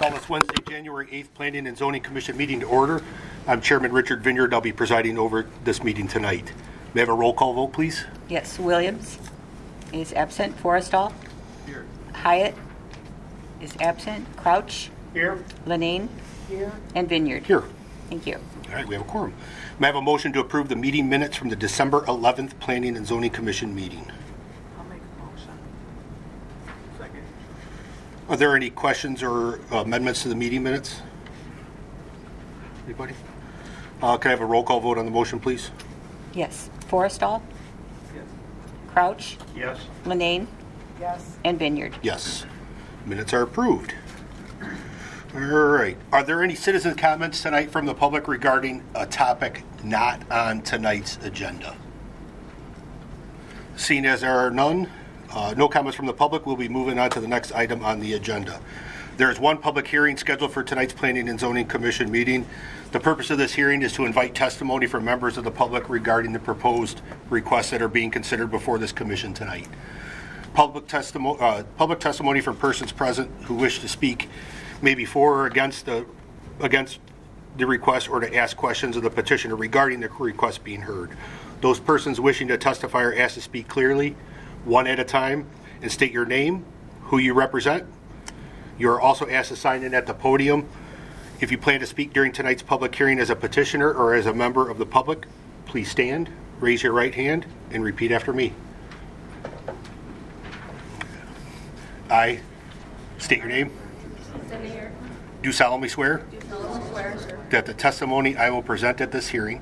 Call this Wednesday, January 8th, Planning and Zoning Commission meeting to order. I'm Chairman Richard Vineyard. I'll be presiding over this meeting tonight. May I have a roll call vote, please? Yes, Williams is absent. Forrestal? Here. Hyatt is absent. Crouch? Here. Lenane? Here. And Vineyard? Here. Thank you. All right, we have a quorum. May I have a motion to approve the meeting minutes from the December 11th Planning and Zoning Commission meeting? I'll make a motion. Second. Are there any questions or amendments to the meeting minutes? Anybody? Can I have a roll call vote on the motion, please? Yes, Forrestal? Yes. Crouch? Yes. Lenane? Yes. And Vineyard? Yes. Minutes are approved. All right. Are there any citizen comments tonight from the public regarding a topic not on tonight's agenda? Seeing as there are none, no comments from the public, we'll be moving on to the next item on the agenda. There is one public hearing scheduled for tonight's Planning and Zoning Commission meeting. The purpose of this hearing is to invite testimony from members of the public regarding the proposed requests that are being considered before this commission tonight. Public testimony from persons present who wish to speak may be for or against the request or to ask questions of the petitioner regarding the request being heard. Those persons wishing to testify are asked to speak clearly, one at a time, and state your name, who you represent. You are also asked to sign in at the podium. If you plan to speak during tonight's public hearing as a petitioner or as a member of the public, please stand, raise your right hand, and repeat after me. I state your name. Do solemnly swear that the testimony I will present at this hearing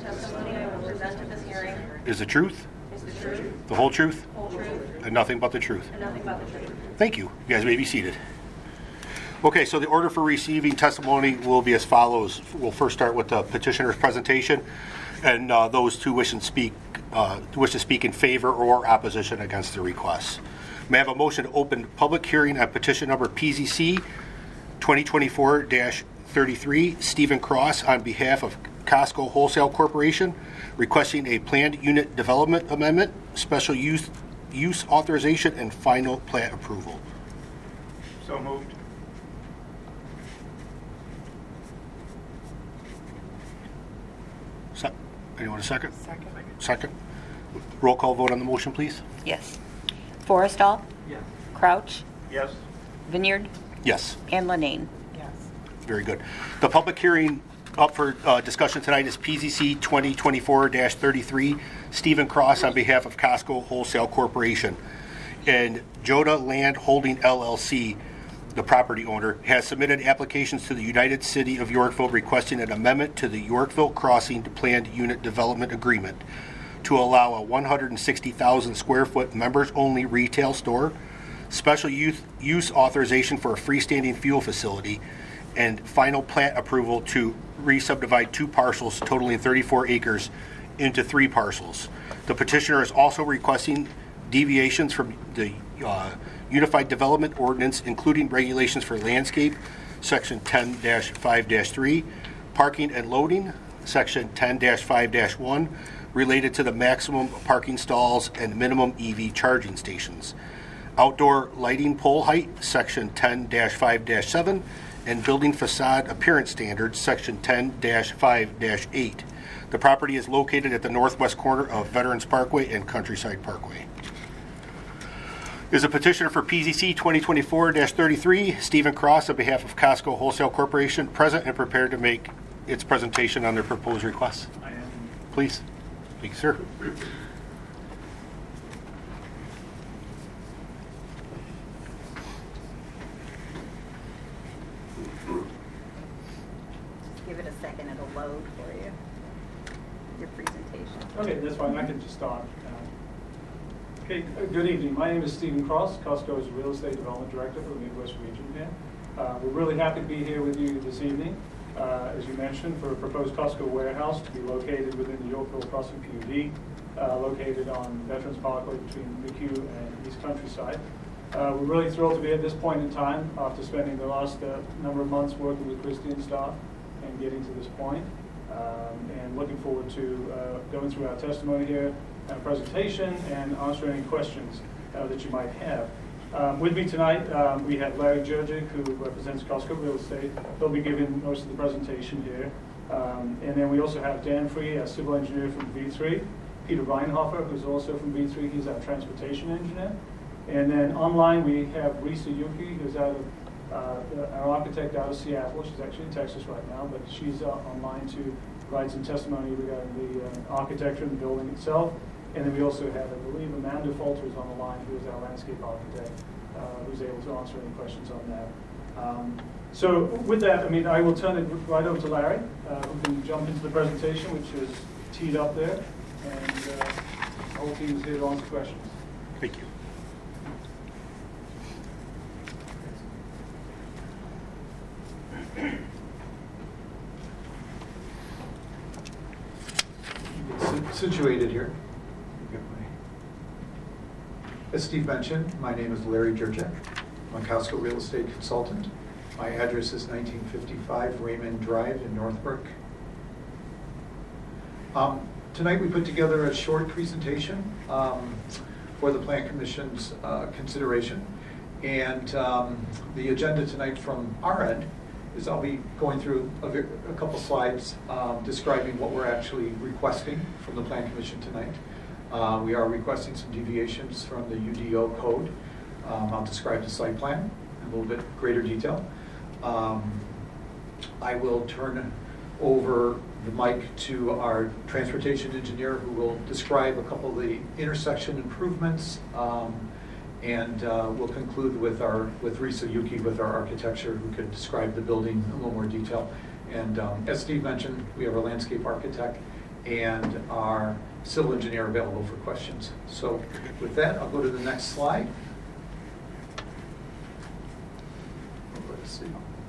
is the truth, the whole truth, and nothing but the truth. Thank you. You guys may be seated. Okay, so the order for receiving testimony will be as follows. We'll first start with the petitioner's presentation, and those who wish to speak in favor or opposition against the request. May I have a motion to open public hearing on petition number PZC 2024-33, Stephen Cross on behalf of Costco Wholesale Corporation, requesting a planned unit development amendment, special use authorization, and final plat approval. So moved. Anyone a second? Second. Second. Roll call vote on the motion, please. Yes. Forrestal? Yes. Crouch? Yes. Vineyard? Yes. And Lenane? Yes. Very good. The public hearing up for discussion tonight is PZC 2024-33, Stephen Cross on behalf of Costco Wholesale Corporation. And Joda Land Holding LLC, the property owner, has submitted applications to the United City of Yorkville requesting an amendment to the Yorkville Crossing Planned Unit Development Agreement to allow a 160,000 square foot members-only retail store, special use authorization for a freestanding fuel facility, and final plat approval to re-subdivide two parcels totaling 34 acres into 3 parcels. The petitioner is also requesting deviations from the Unified Development Ordinance, including regulations for landscape, Section 10-5-3, parking and loading, Section 10-5-1, related to the maximum parking stalls and minimum EV charging stations, outdoor lighting pole height, Section 10-5-7, and building facade appearance standards, Section 10-5-8. The property is located at the northwest corner of Veterans Parkway and Countryside Parkway. Is a petitioner for PZC 2024-33, Stephen Cross, on behalf of Costco Wholesale Corporation, present and prepared to make its presentation on their proposed requests? I am. Please. Thank you, sir. Give it a second, it'll load for you. Your presentation. Okay, that's fine. I can just start. Okay, good evening. My name is Stephen Cross, Costco's Real Estate Development Director for the Midwest region here. We're really happy to be here with you this evening, as you mentioned, for a proposed Costco warehouse to be located within the Yorkville Crossing PUD, located on Veterans Parkway between McHugh and East Countryside. We're really thrilled to be at this point in time after spending the last number of months working with Christy and staff and getting to this point. And looking forward to going through our testimony here, our presentation, and answering any questions that you might have. With me tonight, we have Larry Jurczyk, who represents Costco Real Estate. He'll be giving most of the presentation here. And then we also have Dan Free, a civil engineer from V3. Peter Reinhofer, who's also from V3. He's our transportation engineer. And then online, we have Risa Yuki, who's out of our architect out of Seattle. She's actually in Texas right now, but she's online to provide some testimony regarding the architecture and the building itself. And then we also have, I believe, Amanda Falter is on the line, who is our landscape architect, who's able to answer any questions on that. So with that, I mean, I will turn it right over to Larry, who can jump into the presentation, which is teed up there, and the whole team is here to answer questions. Thank you. Situated here. As Steve mentioned, my name is Larry Jurczyk. I'm a Costco real estate consultant. My address is 1955 Raymond Drive in Northbrook. Tonight we put together a short presentation for the Plan Commission's consideration. And the agenda tonight from our end is I'll be going through a couple slides describing what we're actually requesting from the Plan Commission tonight. We are requesting some deviations from the UDO code. I'll describe the site plan in a little bit greater detail. I will turn over the mic to our transportation engineer, who will describe a couple of the intersection improvements, and we'll conclude with Risa Yuki with our architecture, who can describe the building in a little more detail. And as Steve mentioned, we have our landscape architect and our civil engineer available for questions. So with that, I'll go to the next slide. Let's see.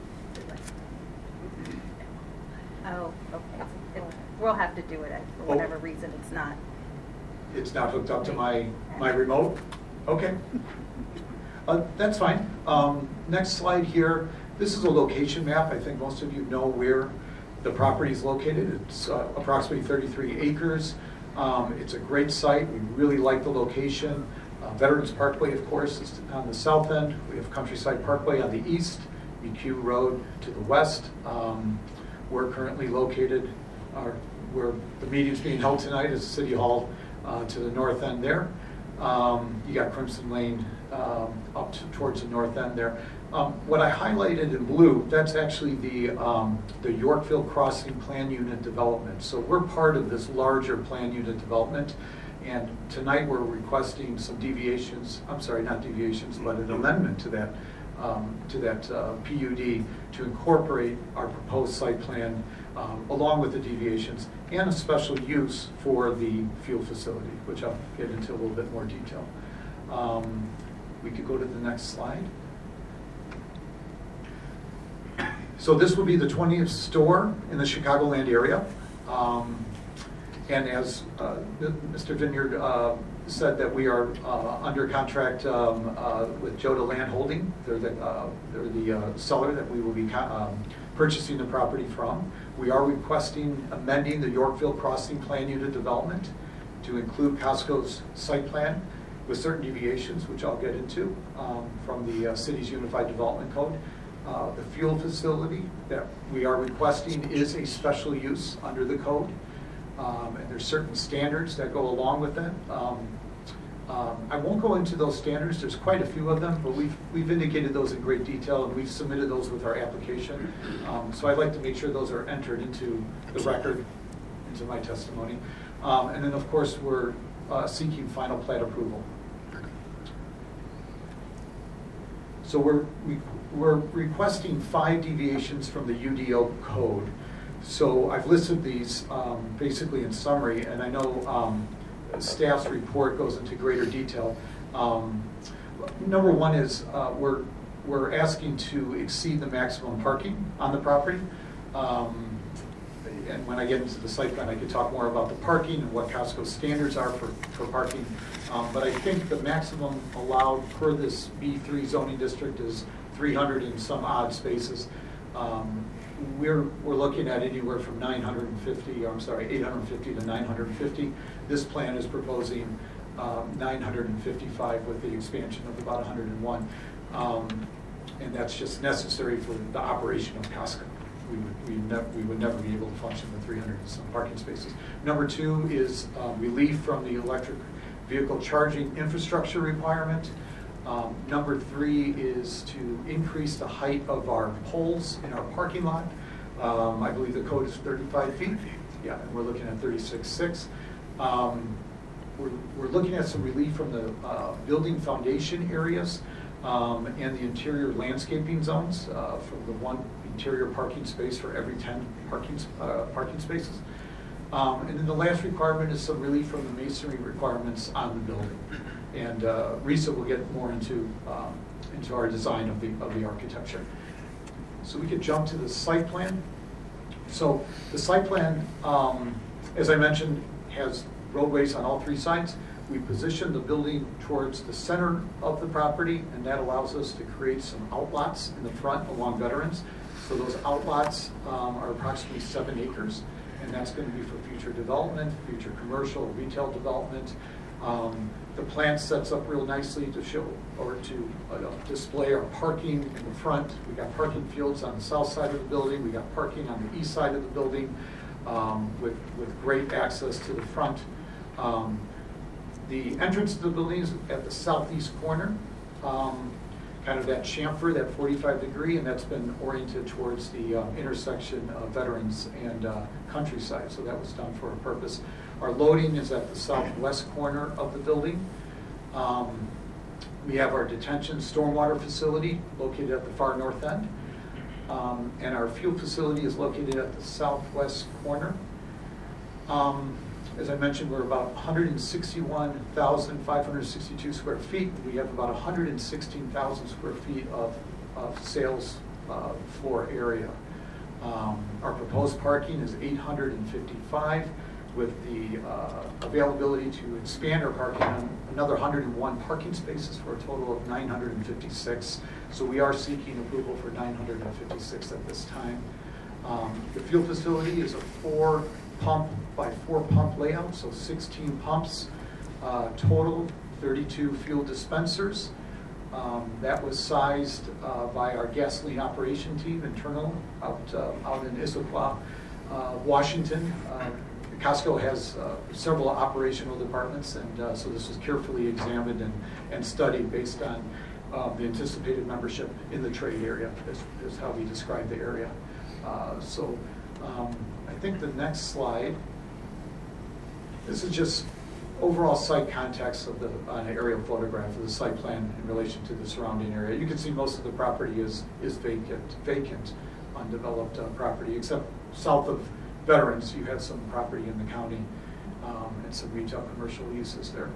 Oh, okay. We'll have to do it for whatever reason it's not. It's not hooked up to my remote? Okay. That's fine. Next slide here. This is a location map. I think most of you know where the property is located. It's approximately 33 acres. It's a great site. We really like the location. Veterans Parkway, of course, is on the south end. We have Countryside Parkway on the east, EQ Road to the west. We're currently located, where the meeting's being held tonight is City Hall to the north end there. You got Crimson Lane up towards the north end there. What I highlighted in blue, that's actually the Yorkville Crossing Plan Unit development. So we're part of this larger plan unit development, and tonight we're requesting some deviations, I'm sorry, not deviations, but an amendment to that PUD to incorporate our proposed site plan along with the deviations and a special use for the fuel facility, which I'll get into a little bit more detail. We could go to the next slide. So this will be the 20th store in the Chicagoland area. And as Mr. Vineyard said, that we are under contract with Joda Land Holding. They're the seller that we will be purchasing the property from. We are requesting amending the Yorkville Crossing Plan Unit development to include Costco's site plan with certain deviations, which I'll get into from the city's Unified Development Code. The fuel facility that we are requesting is a special use under the code, and there's certain standards that go along with that. I won't go into those standards. There's quite a few of them, but we've indicated those in great detail, and we've submitted those with our application. So I'd like to make sure those are entered into the record, into my testimony. And then, of course, we're seeking final plat approval. So we're requesting 5 deviations from the UDO code. So I've listed these basically in summary, and I know staff's report goes into greater detail. Number one is we're asking to exceed the maximum parking on the property. And when I get into the site plan, I could talk more about the parking and what Costco's standards are for parking. But I think the maximum allowed per this B3 zoning district is 300 and some odd spaces. We're looking at anywhere from 850 to 950. This plan is proposing 955 with the expansion of about 101. And that's just necessary for the operation of Costco. We would never be able to function with 300 and some parking spaces. Number 2 is relief from the electric vehicle charging infrastructure requirement. Number 3 is to increase the height of our poles in our parking lot. I believe the code is 35 feet. Yeah, and we're looking at 36.6. We're looking at some relief from the building foundation areas and the interior landscaping zones from the 1 interior parking space for every 10 parking spaces. And then the last requirement is some relief from the masonry requirements on the building. And Risa will get more into our design of the architecture. So we could jump to the site plan. So the site plan, as I mentioned, has roadways on all 3 sides. We position the building towards the center of the property, and that allows us to create some outlots in the front along Veterans. So those outlots are approximately 7 acres, and that's going to be for future development, future commercial, retail development. The plan sets up real nicely to show or to display our parking in the front. We got parking fields on the south side of the building. We got parking on the east side of the building with great access to the front. The entrance to the building is at the southeast corner, kind of that chamfer, that 45 degree, and that's been oriented towards the intersection of Veterans and Countryside, so that was done for a purpose. Our loading is at the southwest corner of the building. We have our detention stormwater facility located at the far north end, and our fuel facility is located at the southwest corner. As I mentioned, we're about 161,562 square feet. We have about 116,000 square feet of sales floor area. Our proposed parking is 855 with the availability to expand our parking on another 101 parking spaces for a total of 956. So we are seeking approval for 956 at this time. The fuel facility is a 4-pump by 4-pump layout, so 16 pumps total, 32 fuel dispensers. That was sized by our gasoline operation team internal out in Issaquah, Washington. Costco has several operational departments, and so this was carefully examined and studied based on the anticipated membership in the trade area, is how we describe the area. I think the next slide, this is just overall site context of an aerial photograph of the site plan in relation to the surrounding area. You can see most of the property is vacant, undeveloped property, except south of Veterans, you have some property in the county and some retail commercial uses there.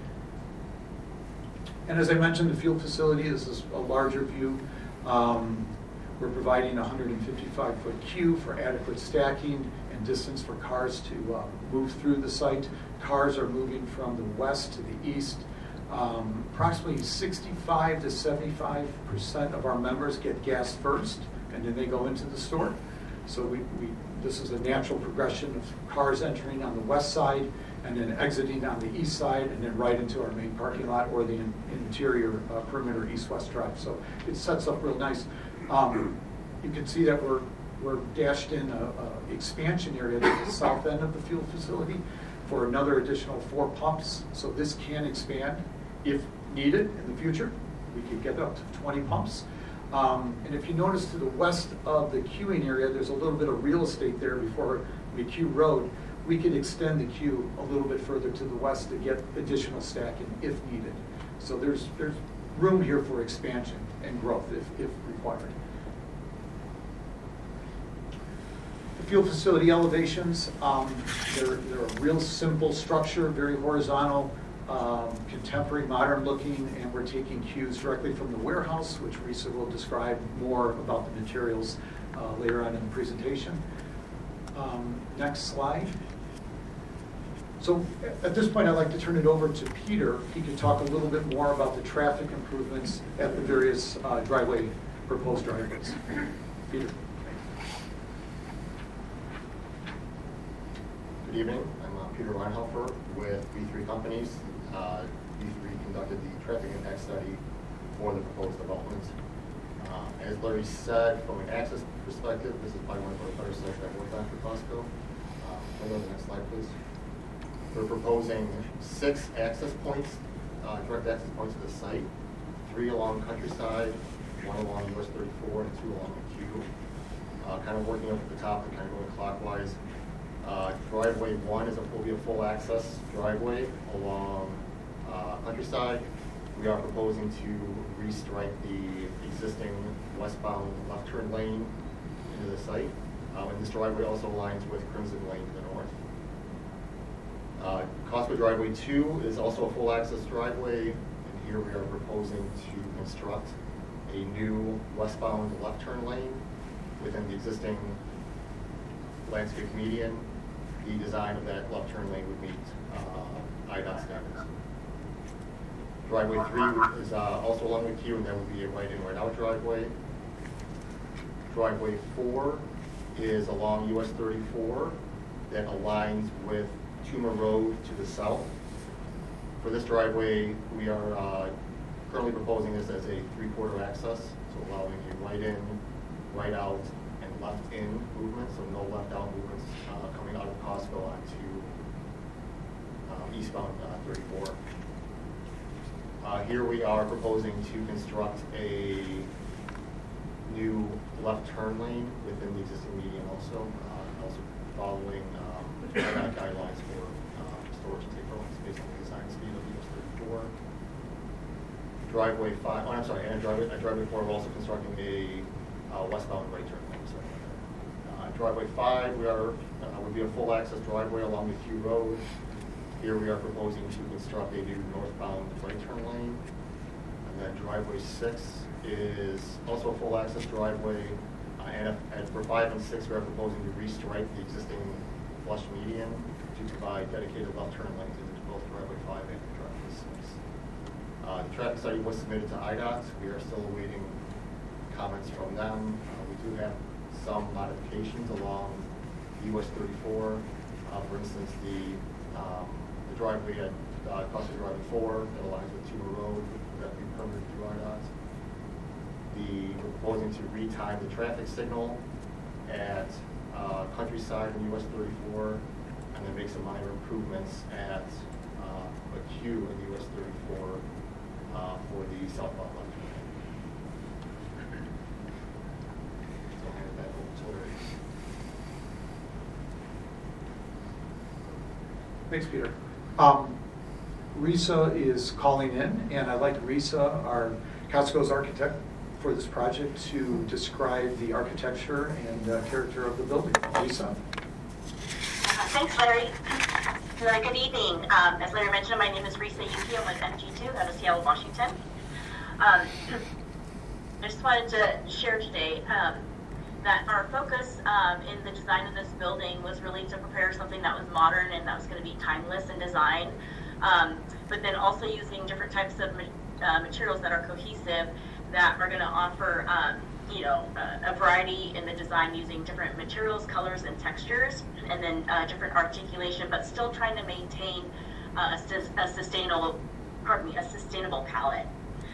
And as I mentioned, the fuel facility, this is a larger view. We're providing a 155-foot queue for adequate stacking and distance for cars to move through the site. Cars are moving from the west to the east. Approximately 65 to 75% of our members get gas first, and then they go into the store. So this is a natural progression of cars entering on the west side and then exiting on the east side and then right into our main parking lot or the interior perimeter east-west drive. So it sets up real nice. You can see that we're dashed in a expansion area to the south end of the fuel facility for another additional 4 pumps. So this can expand if needed in the future. We could get up to 20 pumps. And if you notice to the west of the queuing area, there's a little bit of real estate there before McHugh Road. We could extend the queue a little bit further to the west to get additional stacking if needed. So there's room here for expansion and growth if required. The fuel facility elevations, they're a real simple structure, very horizontal, contemporary, modern looking, and we're taking cues directly from the warehouse, which Risa will describe more about the materials later on in the presentation. Next slide. So at this point, I'd like to turn it over to Peter. He can talk a little bit more about the traffic improvements at the various proposed driveways. Peter. Good evening. I'm Peter Reinhofer with V3 Companies. V3 conducted the traffic impact study for the proposed development. As Larry said, from an access perspective, this is probably one of our better sites I've worked on for Costco. Can we go to the next slide, please? We're proposing 6 access points, direct access points to the site, 3 along Countryside, 1 along US 34, and 2 along the Q. Kind of working up at the top and kind of going clockwise. Driveway 1 will be a full access driveway along Countryside. We are proposing to restripe the existing westbound left turn lane into the site. And this driveway also aligns with Crimson Lane to the north. Costco Driveway 2 is also a full access driveway, and here we are proposing to construct a new westbound left turn lane within the existing landscape median. The design of that left turn lane would meet IDOT standards. Driveway 3 is also along the queue, and that would be a right-in, right-out driveway. Driveway 4 is along US 34 that aligns with Tuma Road to the south. For this driveway, we are currently proposing this as a 3/4 access, so allowing a right-in, right-out, and left-in movement, so no left-out movements coming out of Costco onto eastbound 34. Here we are proposing to construct a new left turn lane within the existing median also following guidelines for storage and takeoff based on the design speed of US 34. Driveway 5, and driveway 4, we're also constructing a westbound right turn lane. Driveway 5, would be a full access driveway along the Q Road. Here we are proposing to construct a new northbound right turn lane. And then driveway 6 is also a full access driveway. And for 5 and 6, we are proposing to restripe the existing flush median to provide dedicated left turn lanes into both driveway 5 and driveway 6. The traffic study was submitted to IDOT. We are still awaiting comments from them. We do have some modifications along US 34. For instance, the driveway at Costco Driveway 4 that aligns with Tuma Road that we permitted through IDOT. We're proposing to retime the traffic signal at Countryside and US 34, and then make some minor improvements at a Q in US 34 for the southbound left lane. So I'll hand it back over to Larry. Thanks, Peter. Risa is calling in, and I'd like Risa, our Costco's architect for this project, to describe the architecture and character of the building. Risa? Thanks, Larry. Good evening. As Larry mentioned, my name is Risa Yuki. I'm with MG2 out of Seattle, Washington. I just wanted to share today that our focus in the design of this building was really to prepare something that was modern and that was going to be timeless in design, but then also using different types of materials that are cohesive, that are going to offer a variety in the design using different materials, colors, and textures, and then different articulation, but still trying to maintain a sustainable palette.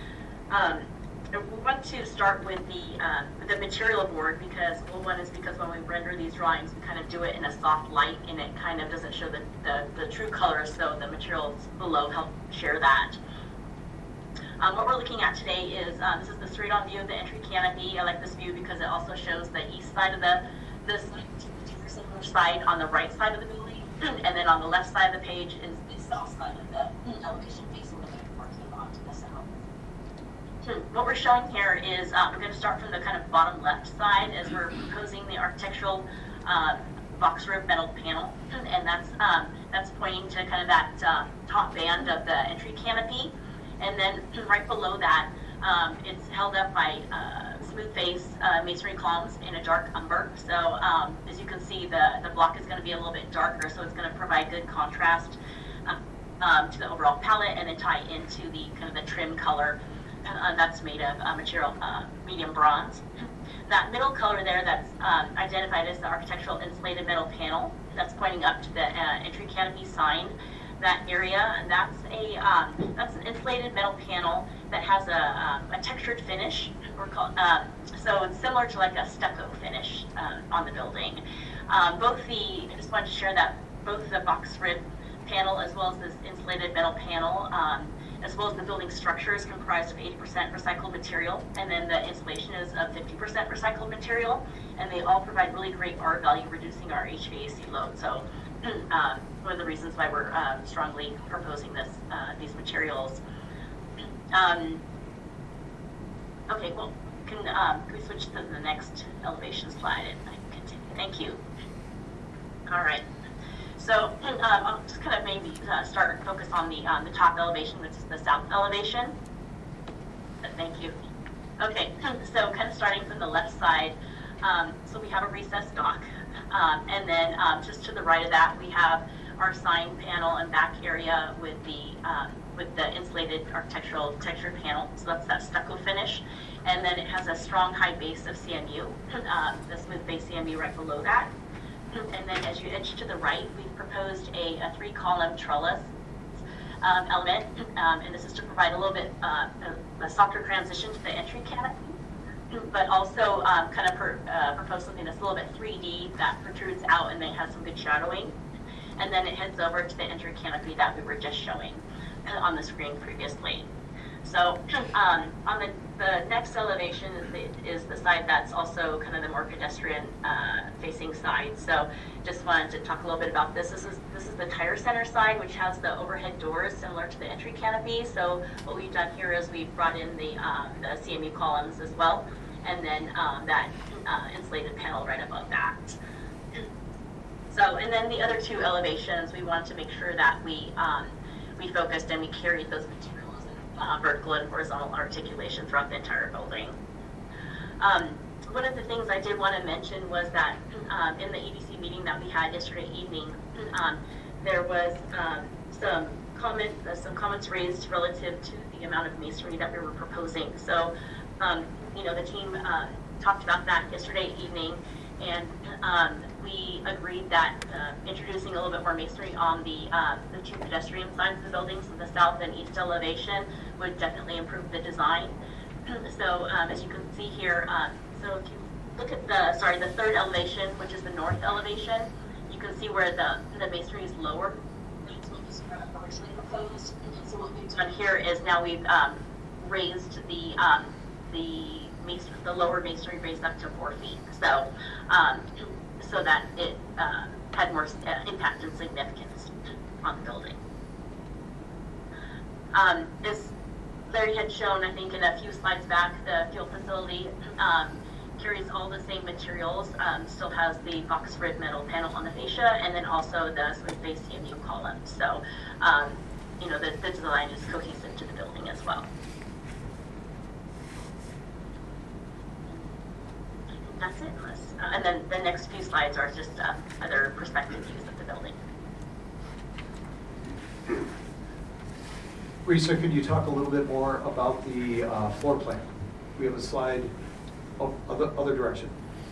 We want to start with the material board because when we render these drawings, we kind of do it in a soft light, and it kind of doesn't show the true colors, so the materials below help share that. What we're looking at today is this is the straight-on view of the entry canopy. I like this view because it also shows the east side of the side on the right side of the building, and then on the left side of the page is the south side of the elevation facing the parking lot to the south. So what we're showing here is we're going to start from the kind of bottom left side as we're proposing the architectural box roof metal panel, and that's pointing to kind of that top band of the entry canopy. And then right below that, it's held up by smooth face masonry columns in a dark umber. So as you can see, the block is going to be a little bit darker, so it's going to provide good contrast to the overall palette, and then tie into the kind of the trim color that's made of material medium bronze. that middle color there that's identified as the architectural insulated metal panel that's pointing up to the entry canopy sign, that area, and that's an insulated metal panel that has a textured finish. So it's similar to like a stucco finish on the building. I just wanted to share that both the box rib panel as well as this insulated metal panel, as well as the building structure, is comprised of 80% recycled material, and then the insulation is of 50% recycled material, and they all provide really great R value, reducing our HVAC load. So one of the reasons why we're strongly proposing these materials. Okay, well, can we switch to the next elevation slide and I can continue? Thank you. All right. So I'll just kind of maybe focus on the top elevation, which is the south elevation. Thank you. Okay, so kind of starting from the left side, so we have a recessed dock, and then just to the right of that, we have our sign panel and back area with the insulated architectural textured panel. So that's that stucco finish, and then it has a strong high base of CMU, the smooth base CMU right below that. And then as you edge to the right, we've proposed a 3-column trellis element, and this is to provide a little bit a softer transition to the entry canopy, but also kind of propose something that's a little bit 3D that protrudes out and then has some good shadowing. And then it heads over to the entry canopy that we were just showing on the screen previously. So on the next elevation is the side that's also kind of the more pedestrian facing side. So just wanted to talk a little bit about this. This is the tire center side, which has the overhead doors similar to the entry canopy. So what we've done here is we've brought in the CMU columns as well, and then that insulated panel right above that. So, and then the other two elevations, we wanted to make sure that we focused and we carried those materials in vertical and horizontal articulation throughout the entire building. One of the things I did want to mention was that in the EDC meeting that we had yesterday evening, there was some comments raised relative to the amount of masonry that we were proposing. So, the team talked about that yesterday evening, and we agreed that introducing a little bit more masonry on the two pedestrian sides of the building, so the south and east elevation, would definitely improve the design. So as you can see here, so if you look at the third elevation, which is the north elevation, you can see where the masonry is lower. That's what was originally proposed. So what we've done here is now we've raised the lower masonry raised up to 4 feet. So so that it had more impact and significance on the building. As Larry had shown, I think in a few slides back, the fuel facility carries all the same materials, still has the box rib metal panel on the fascia, and then also the smooth base CMU column. So, the design is cohesive to the building as well. That's it. And then the next few slides are just other perspective views of the building. Risa, could you talk a little bit more about the floor plan? We have a slide, other direction.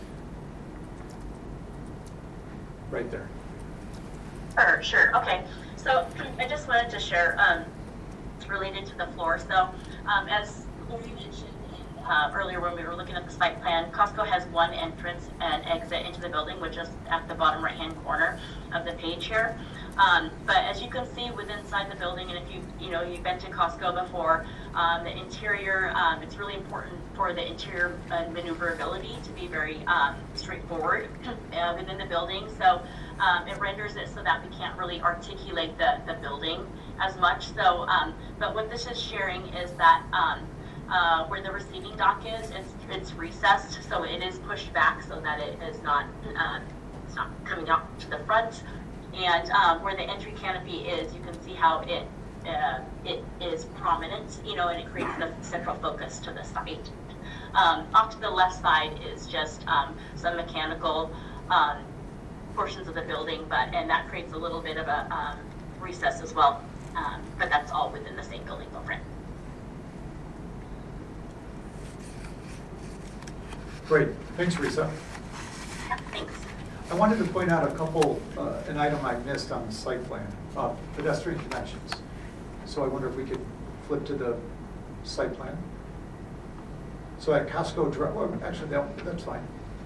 Right there. Sure. Okay. So I just wanted to share related to the floor. So as Lori mentioned earlier when we were looking at the site plan, Costco has one entrance and exit into the building, which is at the bottom right-hand corner of the page here. But as you can see inside the building, and if you've been to Costco before, the interior, it's really important for the interior maneuverability to be very straightforward within the building. So it renders it so that we can't really articulate the building as much. So, but what this is sharing is that where the receiving dock is, it's recessed, so it is pushed back so that it is not it's not coming out to the front. And where the entry canopy is, you can see how it is prominent, and it creates the central focus to the site. Off to the left side is just some mechanical portions of the building, and that creates a little bit of a recess as well, but that's all within the same building footprint. Great, thanks, Risa. Thanks. I wanted to point out an item I missed on the site plan, pedestrian connections. So I wonder if we could flip to the site plan. So at Costco Drive, well, actually, that's fine.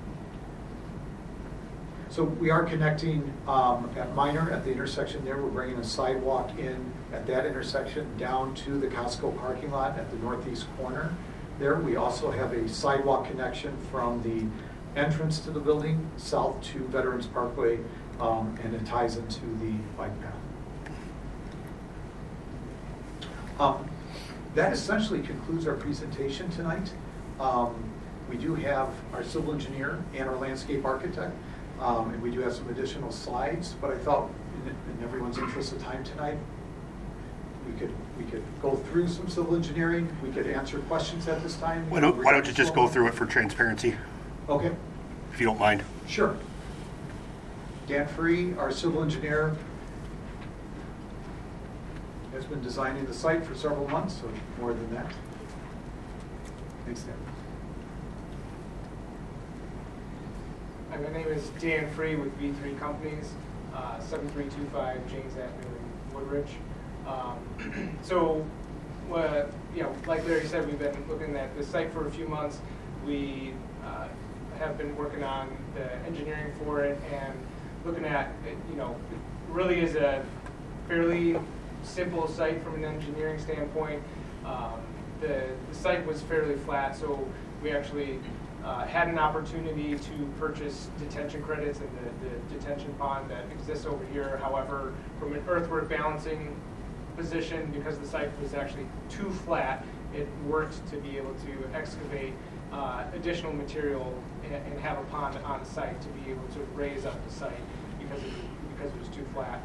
So we are connecting at Minor, at the intersection there. We're bringing a sidewalk in at that intersection down to the Costco parking lot at the northeast corner. There, we also have a sidewalk connection from the entrance to the building south to Veterans Parkway, and it ties into the bike path. That essentially concludes our presentation tonight. We do have our civil engineer and our landscape architect, and we do have some additional slides, but I thought in everyone's interest of time tonight, we could go through some civil engineering, we could answer questions at this time. Why don't you just go through it for transparency, Okay, if you don't mind? sure. Dan Free, our civil engineer, has been designing the site for several months, so more than that. Thanks, Dan. Hi, my name is Dan Free with V3 Companies, 7325 James Avenue in Woodridge. Like Larry said, we've been looking at the site for a few months. We have been working on the engineering for it and looking at, it really is a fairly simple site from an engineering standpoint. The site was fairly flat, so we actually had an opportunity to purchase detention credits in the detention pond that exists over here. However, from an earthwork balancing position, because the site was actually too flat, it worked to be able to excavate additional material and have a pond on site to be able to raise up the site because it was too flat.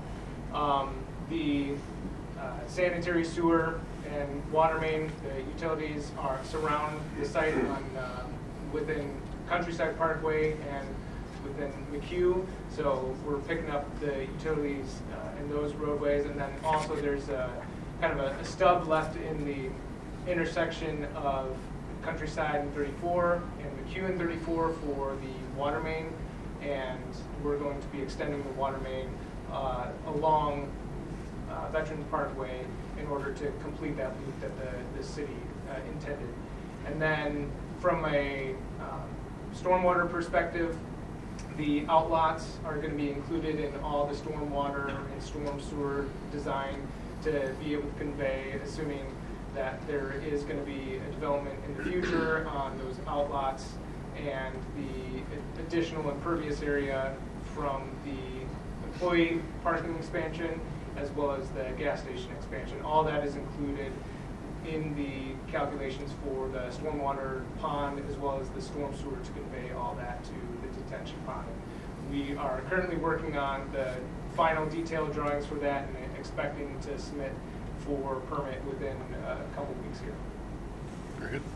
The sanitary sewer and water main, the utilities surround the site within Countryside Parkway and within McHugh. So we're picking up the utilities in those roadways, and then also there's a kind of a stub left in the intersection of Countryside and 34 and McHugh and 34 for the water main, and we're going to be extending the water main along Veterans Parkway in order to complete that loop that the city intended. And then from a stormwater perspective, the outlots are going to be included in all the stormwater and storm sewer design to be able to convey, assuming that there is going to be a development in the future on those outlots, and the additional impervious area from the employee parking expansion as well as the gas station expansion. All that is included in the calculations for the stormwater pond as well as the storm sewer to convey all that to the detention pond. We are currently working on the final detailed drawings for that and expecting to submit for permit within a couple weeks here. Very good.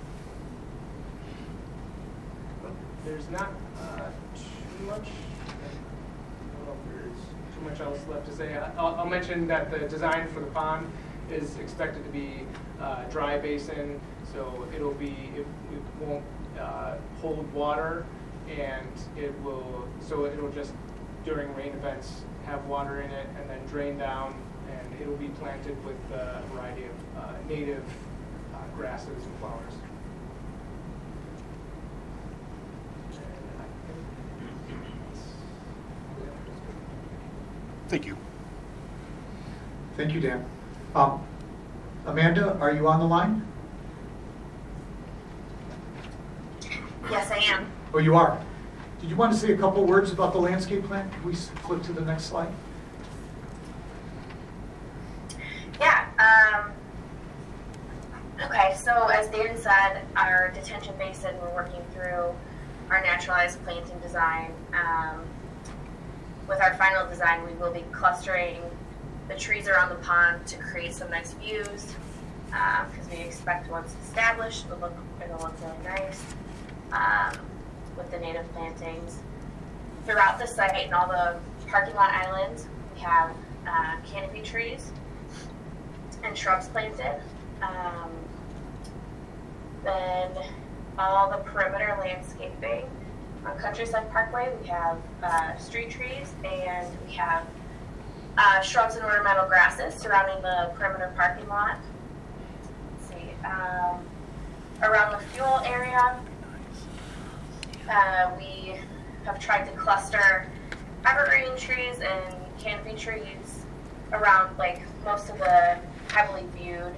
There's not too much. I don't know if there's too much else left to say. I'll mention that the design for the pond is expected to be dry basin, so it won't hold water, and it'll just during rain events have water in it and then drain down, and it'll be planted with a variety of native grasses and flowers. Thank you. Thank you, Dan. Amanda, are you on the line? Yes, I am. Oh, you are. Did you want to say a couple words about the landscape plan? Can we flip to the next slide? Yeah. Okay, so as Dan said, our detention basin, we're working through our naturalized planting design. With our final design, we will be clustering the trees around the pond to create some nice views, because we expect once established, it'll look really nice with the native plantings. Throughout the site and all the parking lot islands, we have canopy trees and shrubs planted. Then all the perimeter landscaping. On Countryside Parkway, we have street trees, and we have shrubs and ornamental grasses surrounding the perimeter parking lot. Let's see. Around the fuel area, we have tried to cluster evergreen trees and canopy trees around like most of the heavily viewed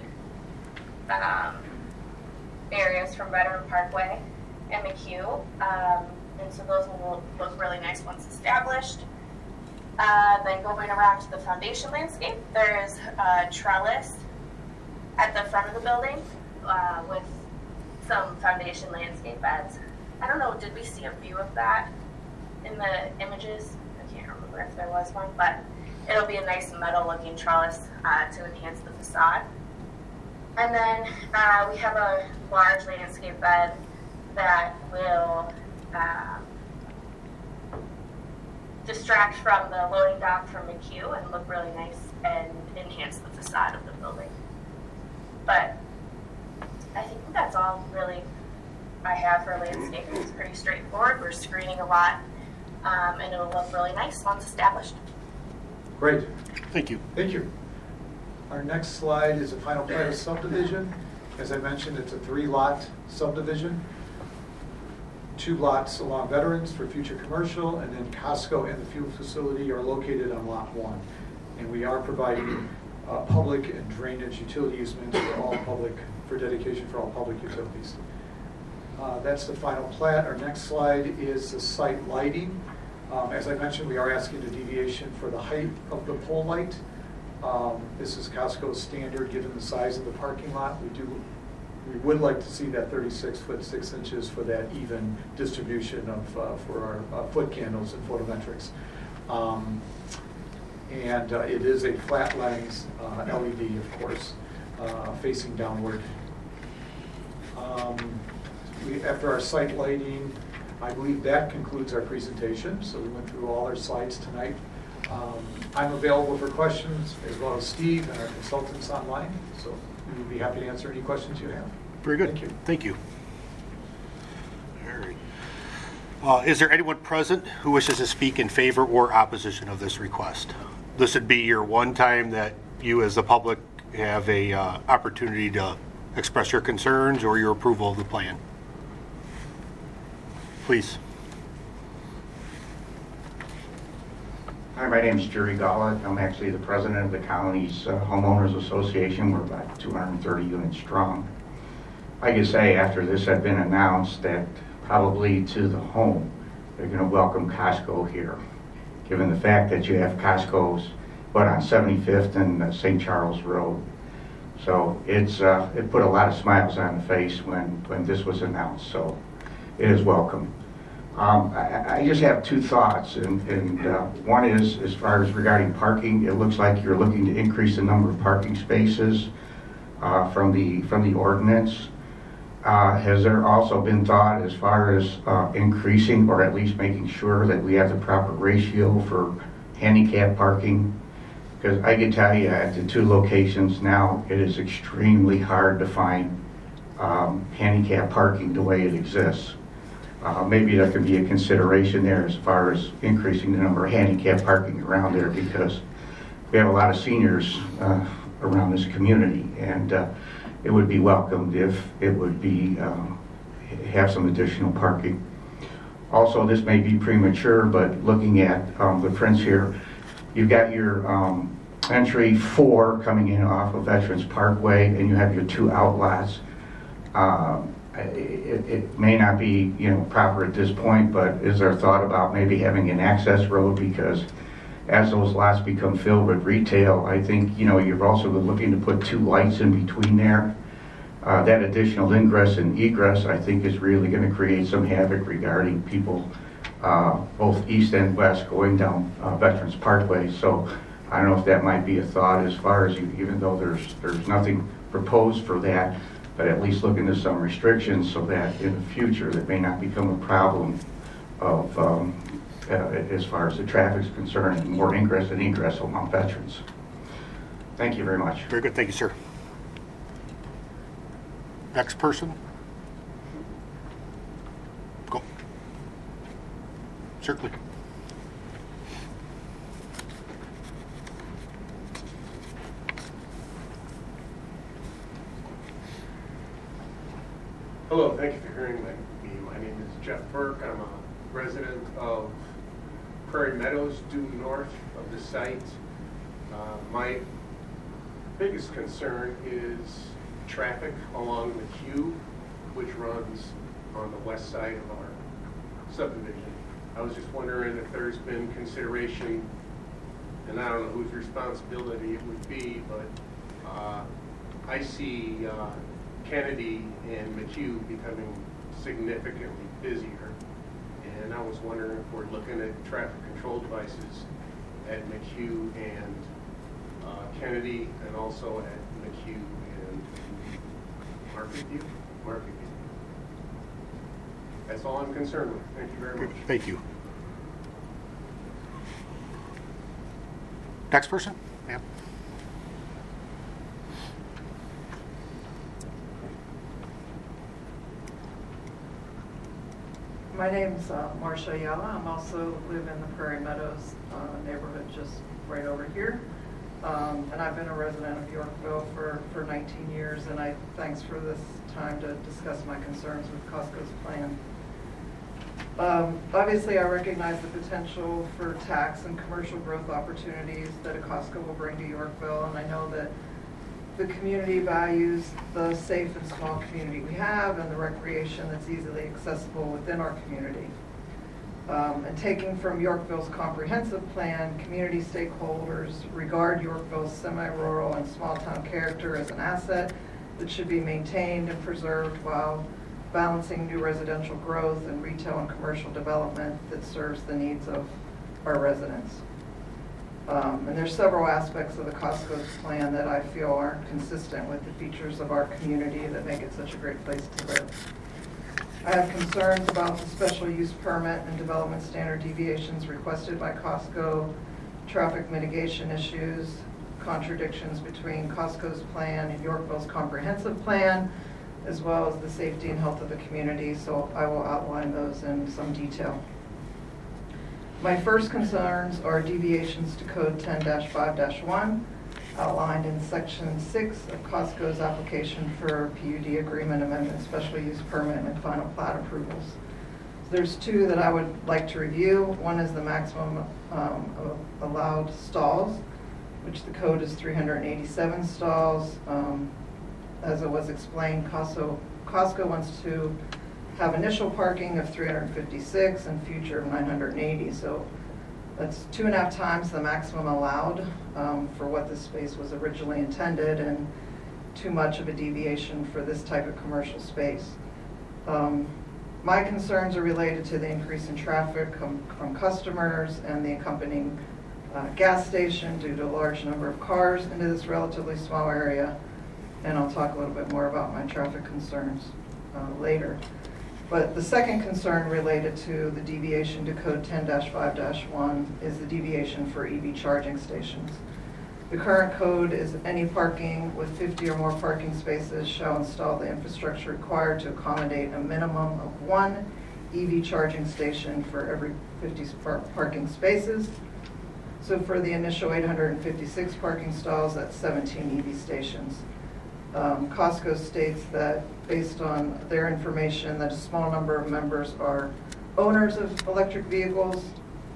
areas from Veteran Parkway and McHugh. And so those will look really nice once established. Then going around to the foundation landscape, there's a trellis at the front of the building with some foundation landscape beds. I don't know, did we see a view of that in the images? I can't remember if there was one, but it'll be a nice metal looking trellis to enhance the facade. And then we have a large landscape bed that will distract from the loading dock from McHugh and look really nice and enhance the facade of the building. But I think that's all really I have for landscaping. It's pretty straightforward. We're screening a lot, and it'll look really nice once established. Great. Thank you. Thank you. Our next slide is a final plat of subdivision. As I mentioned, it's a 3-lot subdivision. 2 lots along Veterans for future commercial, and then Costco and the fuel facility are located on lot 1. And we are providing public and drainage utility easements for dedication for all public utilities. That's the final plat. Our next slide is the site lighting. As I mentioned, we are asking a deviation for the height of the pole light. This is Costco's standard given the size of the parking lot. We would like to see that 36 foot 6 inches for that even distribution of for our foot candles and photometrics. And it is a flat lens LED, of course, facing downward. After our site lighting, I believe that concludes our presentation. So we went through all our slides tonight. I'm available for questions, as well as Steve and our consultants online. So we would be happy to answer any questions you have. Very good. Thank you. Thank you. All right. Is there anyone present who wishes to speak in favor or opposition of this request? This would be your one time that you as the public have a opportunity to express your concerns or your approval of the plan. Please. Hi, my name is Jerry Gollett. I'm actually the president of the county's homeowners association. We're about 230 units strong. I can say after this had been announced that probably to the home, they're going to welcome Costco here, given the fact that you have Costco's on 75th and St. Charles Road. So it put a lot of smiles on the face when this was announced. So it is welcome. I just have 2 thoughts, and one is as far as regarding parking. It looks like you're looking to increase the number of parking spaces from the ordinance. Has there also been thought as far as increasing or at least making sure that we have the proper ratio for handicap parking? Because I can tell you at the 2 locations now, it is extremely hard to find handicap parking the way it exists. Maybe there could be a consideration there as far as increasing the number of handicap parking around there, because we have a lot of seniors around this community, and it would be welcomed if it would be have some additional parking. Also, this may be premature, but looking at the prints here, you've got your entry 4 coming in off of Veterans Parkway, and you have your 2 outlots. It may not be proper at this point, but is there thought about maybe having an access road? Because as those lots become filled with retail, I think you're also looking to put 2 lights in between there. That additional ingress and egress, I think, is really going to create some havoc regarding people both east and west going down Veterans Parkway. So I don't know if that might be a thought as far as even though there's nothing proposed for that, but at least look into some restrictions so that in the future that may not become a problem of as far as the traffic is concerned, and more ingress and egress along Veterans. Thank you very much. Very good. Thank you, sir. Next person. Certainly. Hello, thank you for hearing me. My name is Jeff Burke. I'm a resident of Prairie Meadows, due north of the site. My biggest concern is traffic along McHugh, which runs on the west side of our subdivision. I was just wondering if there's been consideration, and I don't know whose responsibility it would be, but I see Kennedy and McHugh becoming significantly busier. And I was wondering if we're looking at traffic control devices at McHugh and Kennedy, and also at McHugh and Marketview. That's all I'm concerned with. Thank you very much. Thank you. Next person? Ma'am. My name's Marcia Ayala. I'm also live in the Prairie Meadows neighborhood just right over here. And I've been a resident of Yorkville for 19 years, and thanks for this time to discuss my concerns with Costco's plan. Obviously, I recognize the potential for tax and commercial growth opportunities that a Costco will bring to Yorkville, and I know that the community values the safe and small community we have and the recreation that's easily accessible within our community. And taking from Yorkville's comprehensive plan, community stakeholders regard Yorkville's semi-rural and small-town character as an asset that should be maintained and preserved while balancing new residential growth and retail and commercial development that serves the needs of our residents. And there's several aspects of the Costco's plan that I feel aren't consistent with the features of our community that make it such a great place to live. I have concerns about the special use permit and development standard deviations requested by Costco, traffic mitigation issues, contradictions between Costco's plan and Yorkville's comprehensive plan, as well as the safety and health of the community, so I will outline those in some detail. My first concerns are deviations to Code 10-5-1, outlined in Section 6 of Costco's application for PUD agreement amendment, special use permit, and final plat approvals. So there's two that I would like to review. One is the maximum allowed stalls, which the code is 387 stalls. As it was explained, Costco wants to have initial parking of 356 and future of 980. So that's 2.5 times the maximum allowed for what this space was originally intended, and too much of a deviation for this type of commercial space. My concerns are related to the increase in traffic from customers and the accompanying gas station due to a large number of cars into this relatively small area. And I'll talk a little bit more about my traffic concerns later. But the second concern related to the deviation to Code 10-5-1 is the deviation for EV charging stations. The current code is any parking with 50 or more parking spaces shall install the infrastructure required to accommodate a minimum of 1 EV charging station for every 50 parking spaces. So for the initial 856 parking stalls, that's 17 EV stations. Costco states that based on their information that a small number of members are owners of electric vehicles.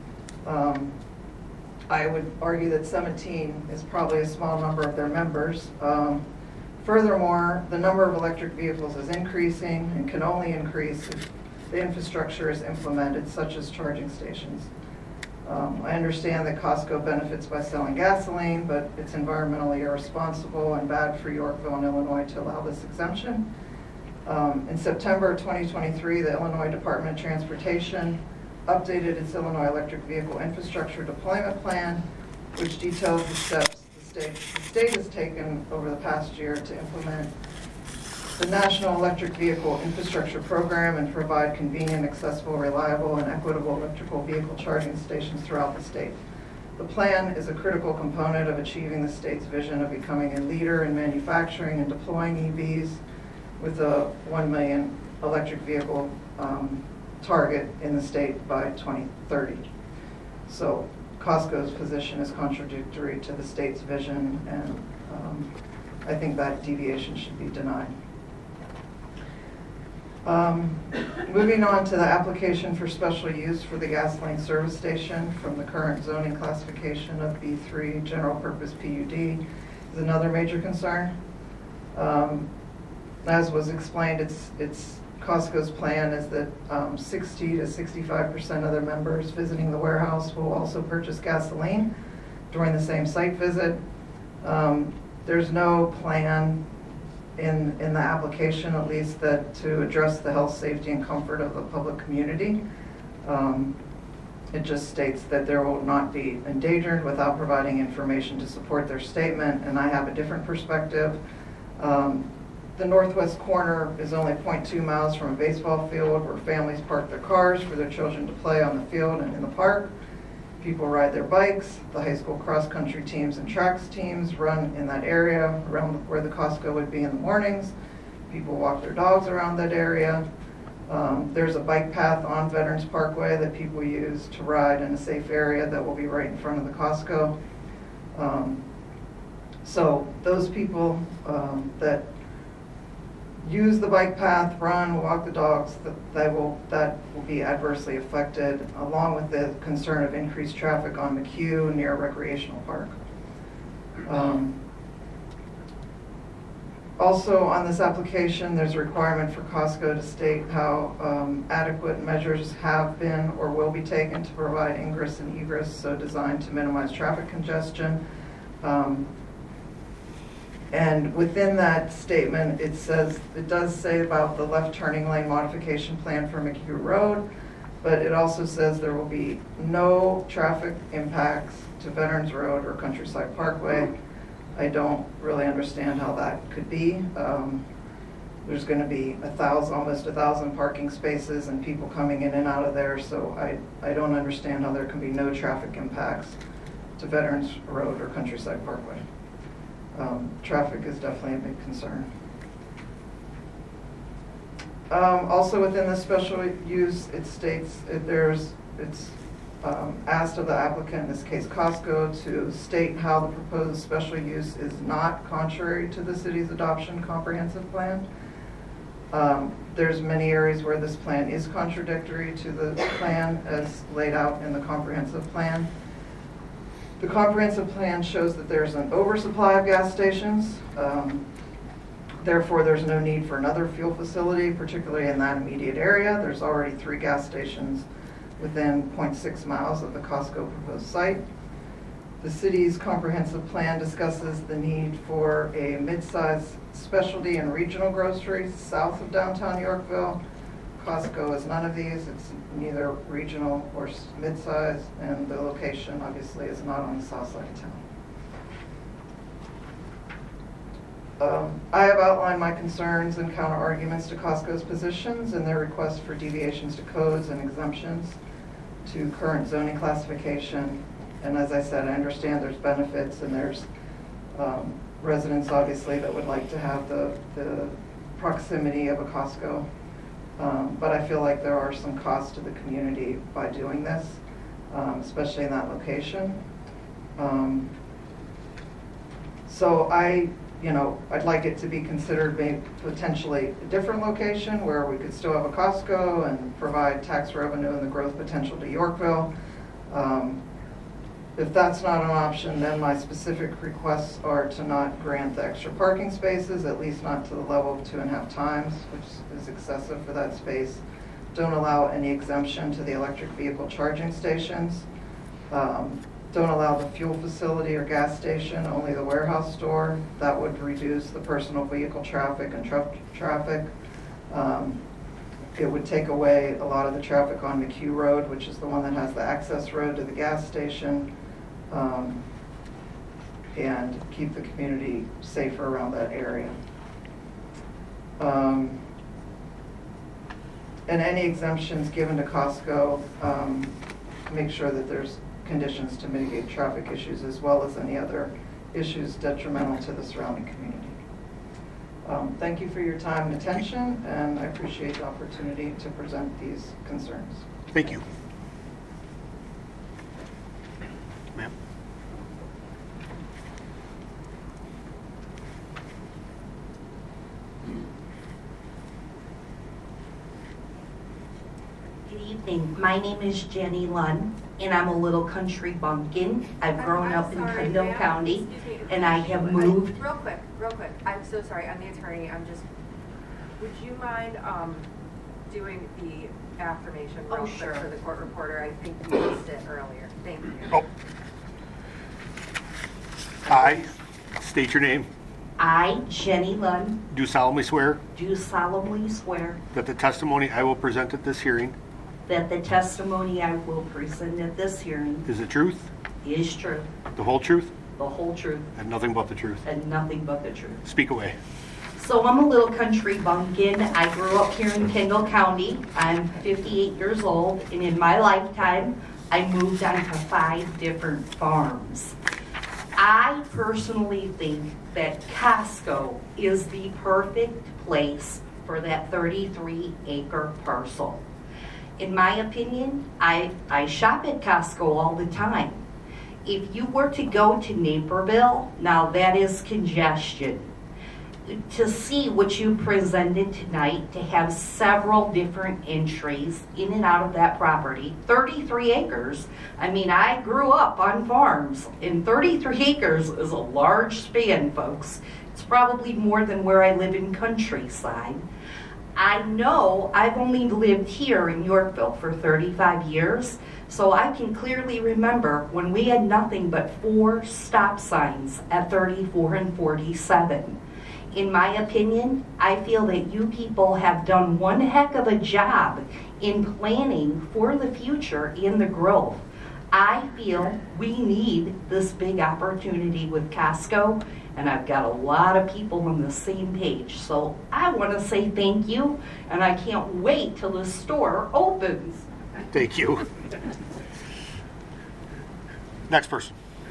I would argue that 17 is probably a small number of their members. Furthermore, the number of electric vehicles is increasing and can only increase if the infrastructure is implemented, such as charging stations. I understand that Costco benefits by selling gasoline, but it's environmentally irresponsible and bad for Yorkville and Illinois to allow this exemption. In September 2023, the Illinois Department of Transportation updated its Illinois Electric Vehicle Infrastructure Deployment Plan, which details the steps the state has taken over the past year to implement the National Electric Vehicle Infrastructure Program and provide convenient, accessible, reliable, and equitable electrical vehicle charging stations throughout the state. The plan is a critical component of achieving the state's vision of becoming a leader in manufacturing and deploying EVs with a 1 million electric vehicle target in the state by 2030. So Costco's position is contradictory to the state's vision, and I think that deviation should be denied. Moving on to the application for special use for the gasoline service station from the current zoning classification of B3 general purpose PUD is another major concern. As was explained, it's Costco's plan is that 60 to 65% of their members visiting the warehouse will also purchase gasoline during the same site visit. There's no plan in the application, at least, that to address the health, safety, and comfort of the public community. It just states that there will not be endangered without providing information to support their statement, and I have a different perspective. The northwest corner is only 0.2 miles from a baseball field where families park their cars for their children to play on the field and in the park. People ride their bikes. The high school cross-country teams and tracks teams run in that area around where the Costco would be in the mornings. People walk their dogs around that area. There's a bike path on Veterans Parkway that people use to ride in a safe area that will be right in front of the Costco. So those people that use the bike path, run, walk the dogs, that will be adversely affected, along with the concern of increased traffic on McHugh near a recreational park. Also on this application, there's a requirement for Costco to state how adequate measures have been or will be taken to provide ingress and egress, so designed to minimize traffic congestion. And within that statement, it does say about the left turning lane modification plan for McHugh Road, but it also says there will be no traffic impacts to Veterans Road or Countryside Parkway. I don't really understand how that could be. There's going to be almost 1,000 parking spaces and people coming in and out of there, so I don't understand how there can be no traffic impacts to Veterans Road or Countryside Parkway. Traffic is definitely a big concern. Also within the special use, it states it's asked of the applicant, in this case Costco, to state how the proposed special use is not contrary to the city's adoption comprehensive plan. There's many areas where this plan is contradictory to the plan as laid out in the comprehensive plan. The comprehensive plan shows that there's an oversupply of gas stations. Therefore, there's no need for another fuel facility, particularly in that immediate area. There's already 3 gas stations within 0.6 miles of the Costco proposed site. The city's comprehensive plan discusses the need for a mid-size specialty and regional grocery south of downtown Yorkville. Costco is none of these. It's neither regional or mid-size, and the location obviously is not on the south side of town. I have outlined my concerns and counter arguments to Costco's positions and their requests for deviations to codes and exemptions to current zoning classification. And as I said, I understand there's benefits and there's residents obviously that would like to have the proximity of a Costco. But I feel like there are some costs to the community by doing this, especially in that location. So I'd like it to be considered maybe potentially a different location where we could still have a Costco and provide tax revenue and the growth potential to Yorkville. If that's not an option, then my specific requests are to not grant the extra parking spaces, at least not to the level of 2.5 times, which is excessive for that space. Don't allow any exemption to the electric vehicle charging stations. Don't allow the fuel facility or gas station, only the warehouse store. That would reduce the personal vehicle traffic and truck traffic. It would take away a lot of the traffic on McHugh Road, which is the one that has the access road to the gas station, and keep the community safer around that area. And any exemptions given to Costco, make sure that there's conditions to mitigate traffic issues as well as any other issues detrimental to the surrounding community. Thank you for your time and attention, and I appreciate the opportunity to present these concerns. Thank you. Ma'am? Good evening. My name is Jenny Lunn, and I'm a little country bumpkin. I've grown up in Kendall County, and I have moved. Real quick. I'm so sorry. I'm the attorney. Would you mind doing the affirmation real quick sure. for the court reporter? I think you missed it earlier. Thank you. Oh. I state your name. I, Jenny Lunn, Do solemnly swear do solemnly swear that the testimony I will present at this hearing that the testimony I will present at this hearing is the truth, is true, the whole truth, the whole truth, and nothing but the truth. and nothing but the truth. Speak away. So I'm a little country bumpkin. I grew up here in Kendall County. I'm 58 years old, and in my lifetime, I moved on to 5 different farms. I personally think that Costco is the perfect place for that 33-acre parcel. In my opinion, I shop at Costco all the time. If you were to go to Naperville, now that is congestion. To see what you presented tonight, to have several different entries in and out of that property, 33 acres. I mean, I grew up on farms, and 33 acres is a large span, folks. It's probably more than where I live in countryside. I know I've only lived here in Yorkville for 35 years, so I can clearly remember when we had nothing but 4 stop signs at 34 and 47. In my opinion, I feel that you people have done one heck of a job in planning for the future in the growth. I feel we need this big opportunity with Costco, and I've got a lot of people on the same page. So I want to say thank you, and I can't wait till the store opens. Thank you. Next person.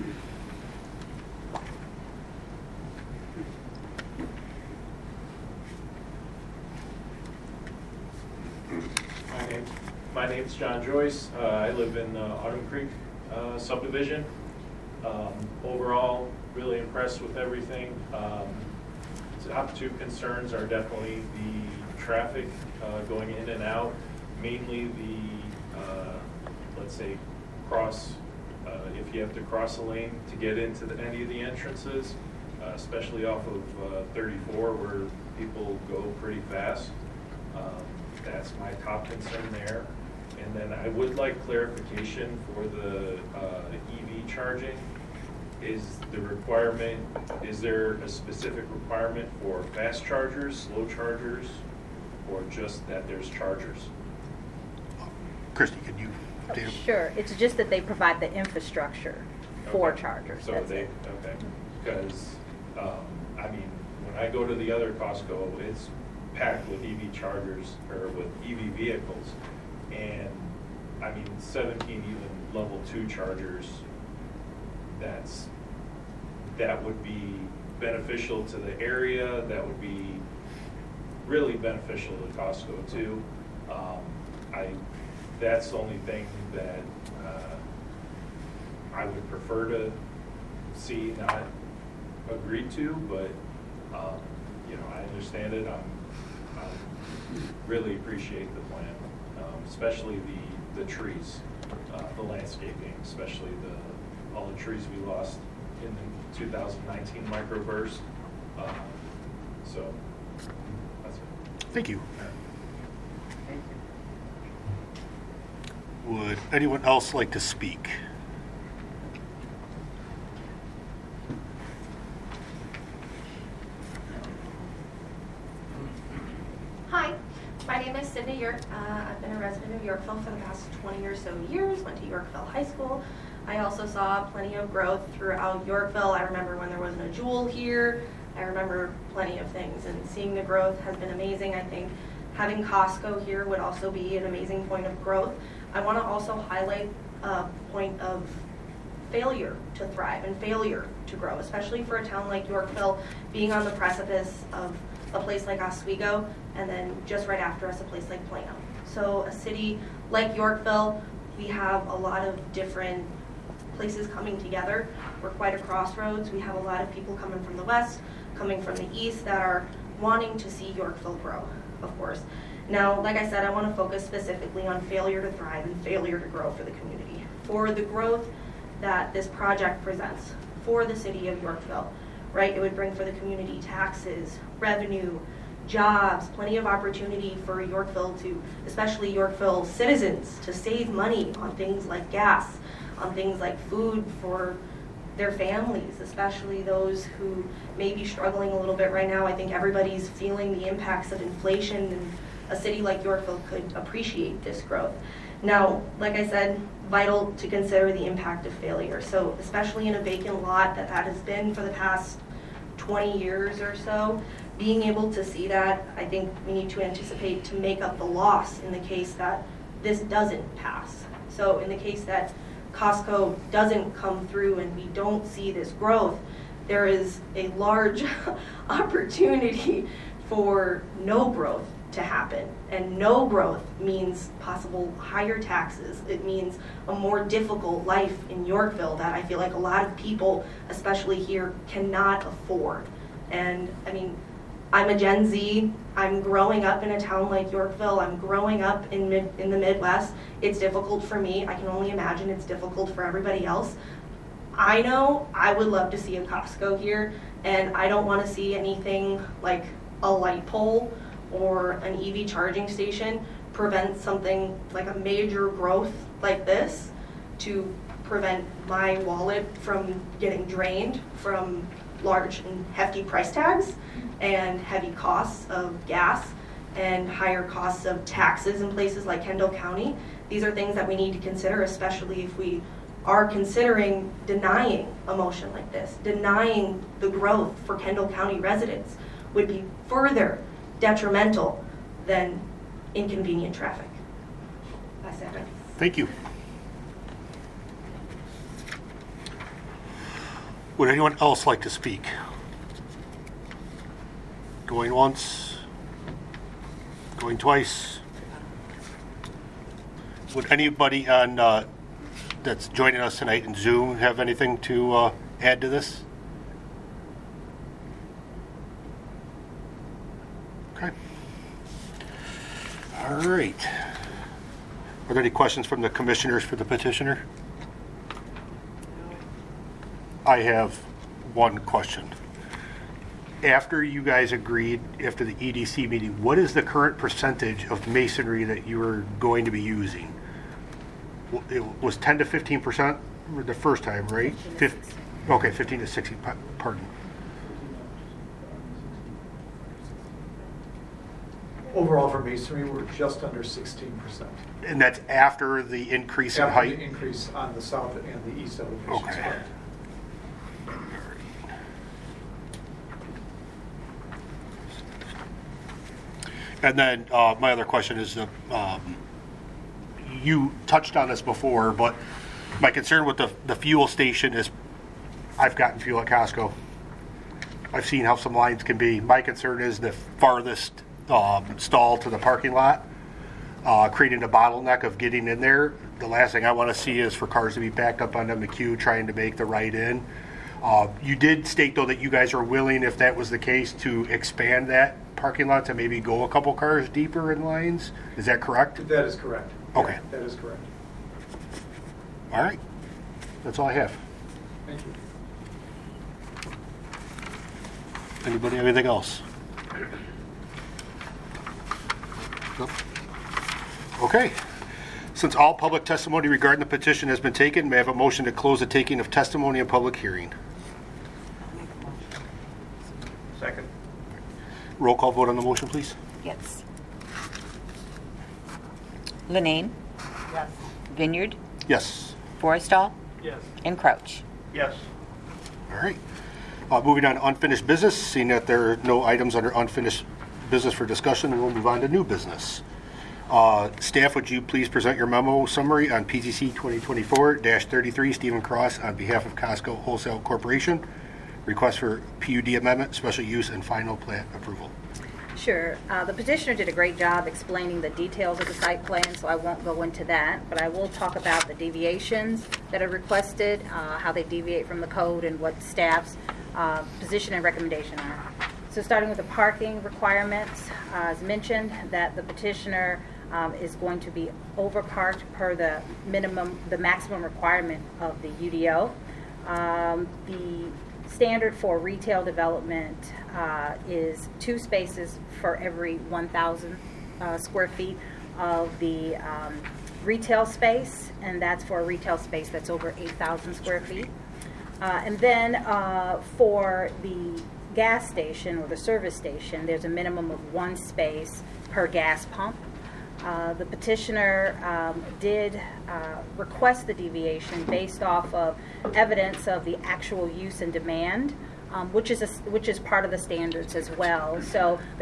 My name's John Joyce. I live in Autumn Creek subdivision. Overall, really impressed with everything. Top 2 concerns are definitely the traffic going in and out, mainly the, let's say, if you have to cross a lane to get into any of the entrances, especially off of 34 where people go pretty fast. That's my top concern there. And then I would like clarification for the EV charging. Is there a specific requirement for fast chargers, slow chargers, or just that there's chargers? Christy, can you update? Sure, it's just that they provide the infrastructure for chargers. So That's it. okay, because, I mean, when I go to the other Costco, it's packed with EV chargers, or with EV vehicles, and, I mean, 17 even level 2 chargers, that would be beneficial to the area, that would be really beneficial to Costco too. That's the only thing that I would prefer to see, not agree to, but you know, I understand it. I really appreciate the plan, especially the trees, the landscaping, especially all the trees we lost in the 2019 microburst. So that's it. Thank you. Would anyone else like to speak? Hi, my name is Cindy York. I've been a resident of Yorkville for the past 20 or so years, went to Yorkville High School. I also saw plenty of growth throughout Yorkville. I remember when there wasn't a Jewel here. I remember plenty of things, and seeing the growth has been amazing. I think having Costco here would also be an amazing point of growth. I want to also highlight a point of failure to thrive and failure to grow, especially for a town like Yorkville being on the precipice of a place like Oswego, and then just right after us, a place like Plano. So a city like Yorkville, we have a lot of different places coming together. We're quite a crossroads. We have a lot of people coming from the west, coming from the east that are wanting to see Yorkville grow, of course. Now, like I said, I want to focus specifically on failure to thrive and failure to grow for the community. For the growth that this project presents for the city of Yorkville, right? It would bring for the community taxes, revenue, jobs, plenty of opportunity for Yorkville to, especially Yorkville citizens, to save money on things like gas, on things like food for their families, especially those who may be struggling a little bit right now. I think everybody's feeling the impacts of inflation, and a city like Yorkville could appreciate this growth. Now, like I said, vital to consider the impact of failure. So especially in a vacant lot that has been for the past 20 years or so, being able to see that, I think we need to anticipate to make up the loss in the case that this doesn't pass. So in the case that Costco doesn't come through and we don't see this growth, there is a large opportunity for no growth to happen. And no growth means possible higher taxes. It means a more difficult life in Yorkville that I feel like a lot of people, especially here, cannot afford. And I mean, I'm a Gen Z. I'm growing up in a town like Yorkville. I'm growing up in the Midwest. It's difficult for me. I can only imagine it's difficult for everybody else. I know I would love to see a Costco here, and I don't want to see anything like a light pole or an EV charging station prevent something like a major growth like this to prevent my wallet from getting drained from large and hefty price tags and heavy costs of gas and higher costs of taxes in places like Kendall County. These are things that we need to consider, especially if we are considering denying a motion like this. Denying the growth for Kendall County residents would be further detrimental than inconvenient traffic. That's it. Thank you. Would anyone else like to speak? Going once? Going twice? Would anybody on that's joining us tonight in Zoom have anything to add to this? Okay. All right. Are there any questions from the commissioners for the petitioner? I have one question. After you guys agreed, after the EDC meeting, what is the current percentage of masonry that you are going to be using? It was 10 to 15% the first time, right? 15 to 60, pardon. Overall for masonry, we're just under 16%. And that's after the increase in height? After the increase on the south and the east elevations. Okay. Correct. And then my other question is, you touched on this before, but my concern with the fuel station is, I've gotten fuel at Costco. I've seen how some lines can be. My concern is the farthest stall to the parking lot, creating a bottleneck of getting in there. The last thing I want to see is for cars to be backed up onto McHugh trying to make the right in. You did state, though, that you guys are willing, if that was the case, to expand that parking lot to maybe go a couple cars deeper in lines. Is that correct? That is correct. Okay. Yeah, that is correct. All right. That's all I have. Thank you. Anybody have anything else? Nope. Okay. Since all public testimony regarding the petition has been taken, may I have a motion to close the taking of testimony in public hearing? Second. Roll call vote on the motion, please. Yes. Linnane? Yes. Vineyard? Yes. Forrestal? Yes. And Crouch? Yes. All right. Moving on to unfinished business. Seeing that there are no items under unfinished business for discussion, we'll move on to new business. Staff, would you please present your memo summary on PZC 2024-33, Stephen Cross, on behalf of Costco Wholesale Corporation. Request for PUD amendment, special use, and final plat approval. Sure. The petitioner did a great job explaining the details of the site plan, so I won't go into that, but I will talk about the deviations that are requested, how they deviate from the code, and what staff's position and recommendation are. So starting with the parking requirements, as mentioned, that the petitioner is going to be overparked per the maximum requirement of the UDO. The standard for retail development is 2 spaces for every 1,000 square feet of the retail space, and that's for a retail space that's over 8,000 square feet. And then for the gas station or the service station, there's a minimum of 1 space per gas pump. The petitioner did request the deviation based off of evidence of the actual use and demand, which is part of the standards as well. So the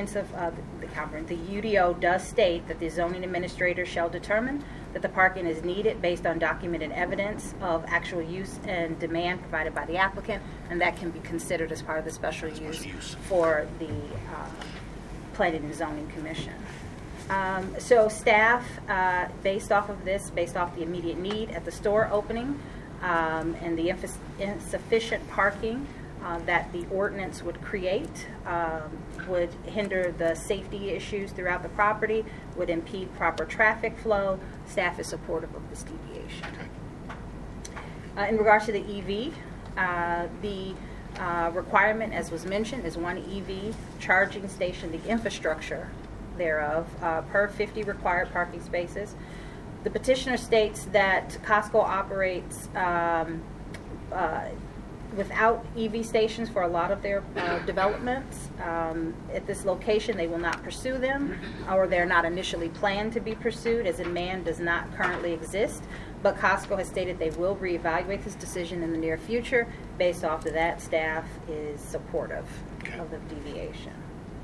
UDO does state that the zoning administrator shall determine that the parking is needed based on documented evidence of actual use and demand provided by the applicant, and that can be considered as part of the special use for the Planning and Zoning Commission. So staff, based off of this, based off the immediate need at the store opening and the insufficient parking that the ordinance would create, would hinder the safety issues throughout the property, would impede proper traffic flow, staff is supportive of this deviation. In regards to the EV, the requirement, as was mentioned, is 1 EV charging station, the infrastructure thereof, per 50 required parking spaces. The petitioner states that Costco operates without EV stations for a lot of their developments. At this location, they will not pursue them, or they're not initially planned to be pursued, as demand does not currently exist. But Costco has stated they will reevaluate this decision in the near future. Based off of that, staff is supportive of the deviation.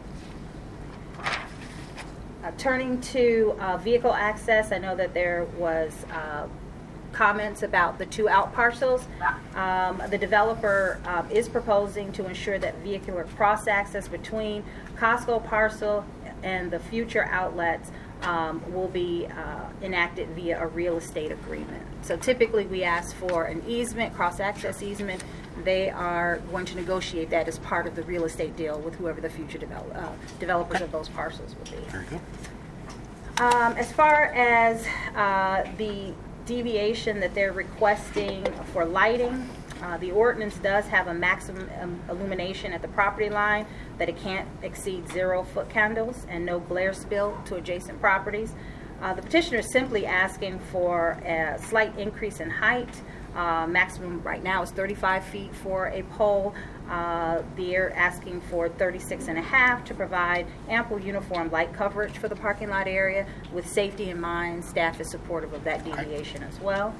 Turning to vehicle access, I know that there was comments about the 2 out parcels. The developer is proposing to ensure that vehicular cross access between Costco parcel and the future outlets will be enacted via a real estate agreement. So typically we ask for an easement, cross access easement. They are going to negotiate that as part of the real estate deal with whoever the future developers of those parcels will be. Very good. As far as the deviation that they're requesting for lighting, the ordinance does have a maximum illumination at the property line, that it can't exceed 0-foot candles and no glare spill to adjacent properties. The petitioner is simply asking for a slight increase in height. Maximum right now is 35 feet for a pole. They're asking for 36.5 to provide ample uniform light coverage for the parking lot area. With safety in mind, staff is supportive of that deviation as well.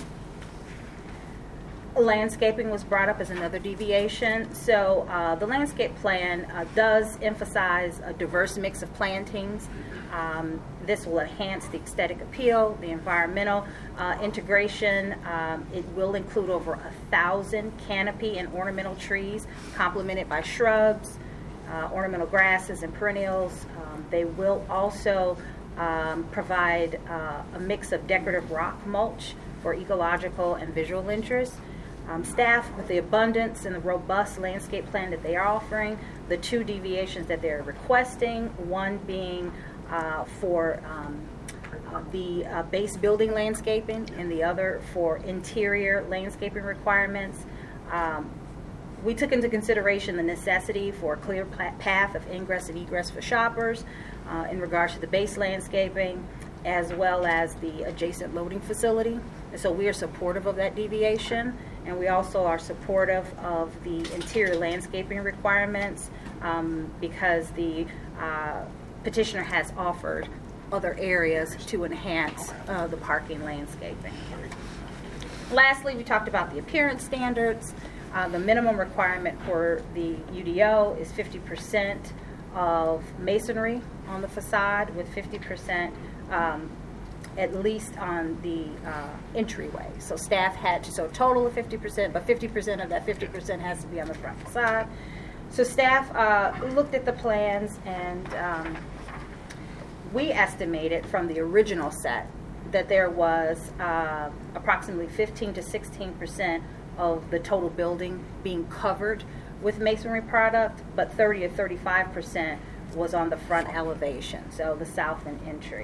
Landscaping was brought up as another deviation. So the landscape plan does emphasize a diverse mix of plantings. This will enhance the aesthetic appeal, the environmental integration. It will include over 1,000 canopy and ornamental trees, complemented by shrubs, ornamental grasses, and perennials. They will also provide a mix of decorative rock mulch for ecological and visual interest. Staff, with the abundance and the robust landscape plan that they are offering, the 2 deviations that they're requesting, one being for the base building landscaping and the other for interior landscaping requirements. We took into consideration the necessity for a clear path of ingress and egress for shoppers in regards to the base landscaping, as well as the adjacent loading facility. And so we are supportive of that deviation, and we also are supportive of the interior landscaping requirements because the petitioner has offered other areas to enhance the parking landscaping. Lastly, we talked about the appearance standards. The minimum requirement for the UDO is 50% of masonry on the facade, with 50% at least on the entryway. So staff had to, so a total of 50%, but 50% of that 50% has to be on the front facade. So staff looked at the plans, and we estimated from the original set that there was approximately 15 to 16% of the total building being covered with masonry product, but 30 to 35% was on the front elevation, so the south and entry.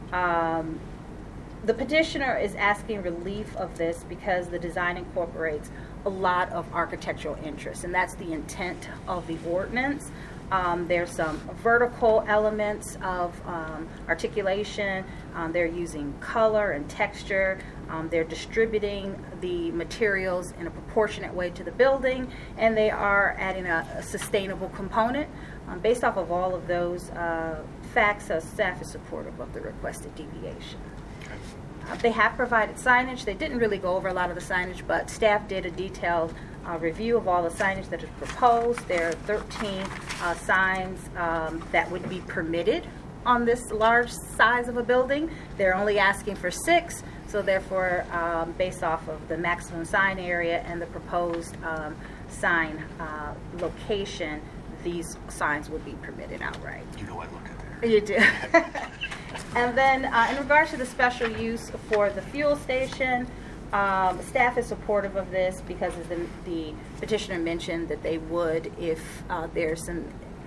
The petitioner is asking relief of this because the design incorporates a lot of architectural interest, and that's the intent of the ordinance. There's some vertical elements of articulation. They're using color and texture. They're distributing the materials in a proportionate way to the building, and they are adding a sustainable component. Based off of all of those facts, staff is supportive of the requested deviation. They have provided signage. They didn't really go over a lot of the signage, but staff did a detailed review of all the signage that is proposed. There are 13 signs that would be permitted on this large size of a building. They're only asking for 6, so therefore, based off of the maximum sign area and the proposed sign location, these signs would be permitted outright. You know I look at there. You do. And then in regards to the special use for the fuel station, staff is supportive of this because, as the petitioner mentioned, that they would if there's some,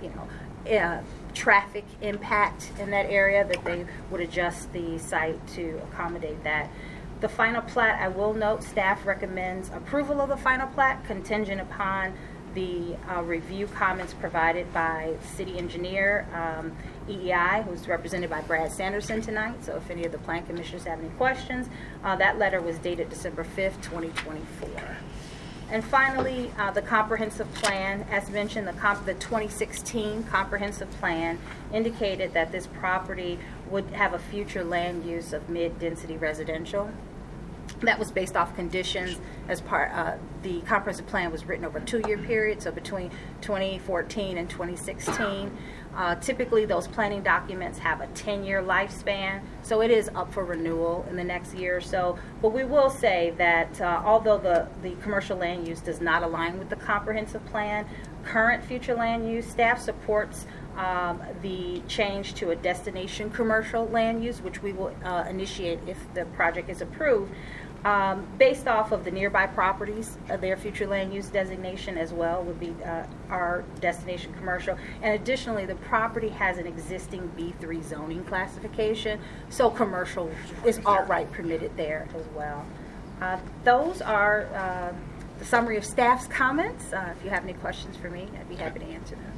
traffic impact in that area, that they would adjust the site to accommodate that. The final plat, I will note, staff recommends approval of the final plat contingent upon the review comments provided by city engineer, EEI, who's represented by Brad Sanderson tonight. So if any of the plan commissioners have any questions, that letter was dated December 5th, 2024. And finally, the comprehensive plan, as mentioned, the 2016 comprehensive plan indicated that this property would have a future land use of mid-density residential. That was based off conditions as part, the comprehensive plan was written over a 2-year period, so between 2014 and 2016. Typically, those planning documents have a 10-year lifespan, so it is up for renewal in the next year or so. But we will say that although the commercial land use does not align with the comprehensive plan, current future land use, staff supports the change to a destination commercial land use, which we will initiate if the project is approved, based off of the nearby properties. Their future land use designation as well would be our destination commercial. And additionally, the property has an existing B3 zoning classification, so commercial is outright permitted there as well. Those are the summary of staff's comments. If you have any questions for me, I'd be happy to answer them.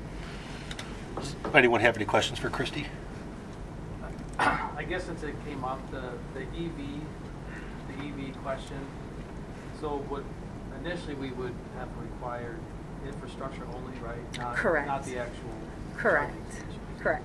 Anyone have any questions for Christy? I guess since it came up, the EV question. So what initially we would have required infrastructure only, right? Correct. Not the actual. Correct. Correct.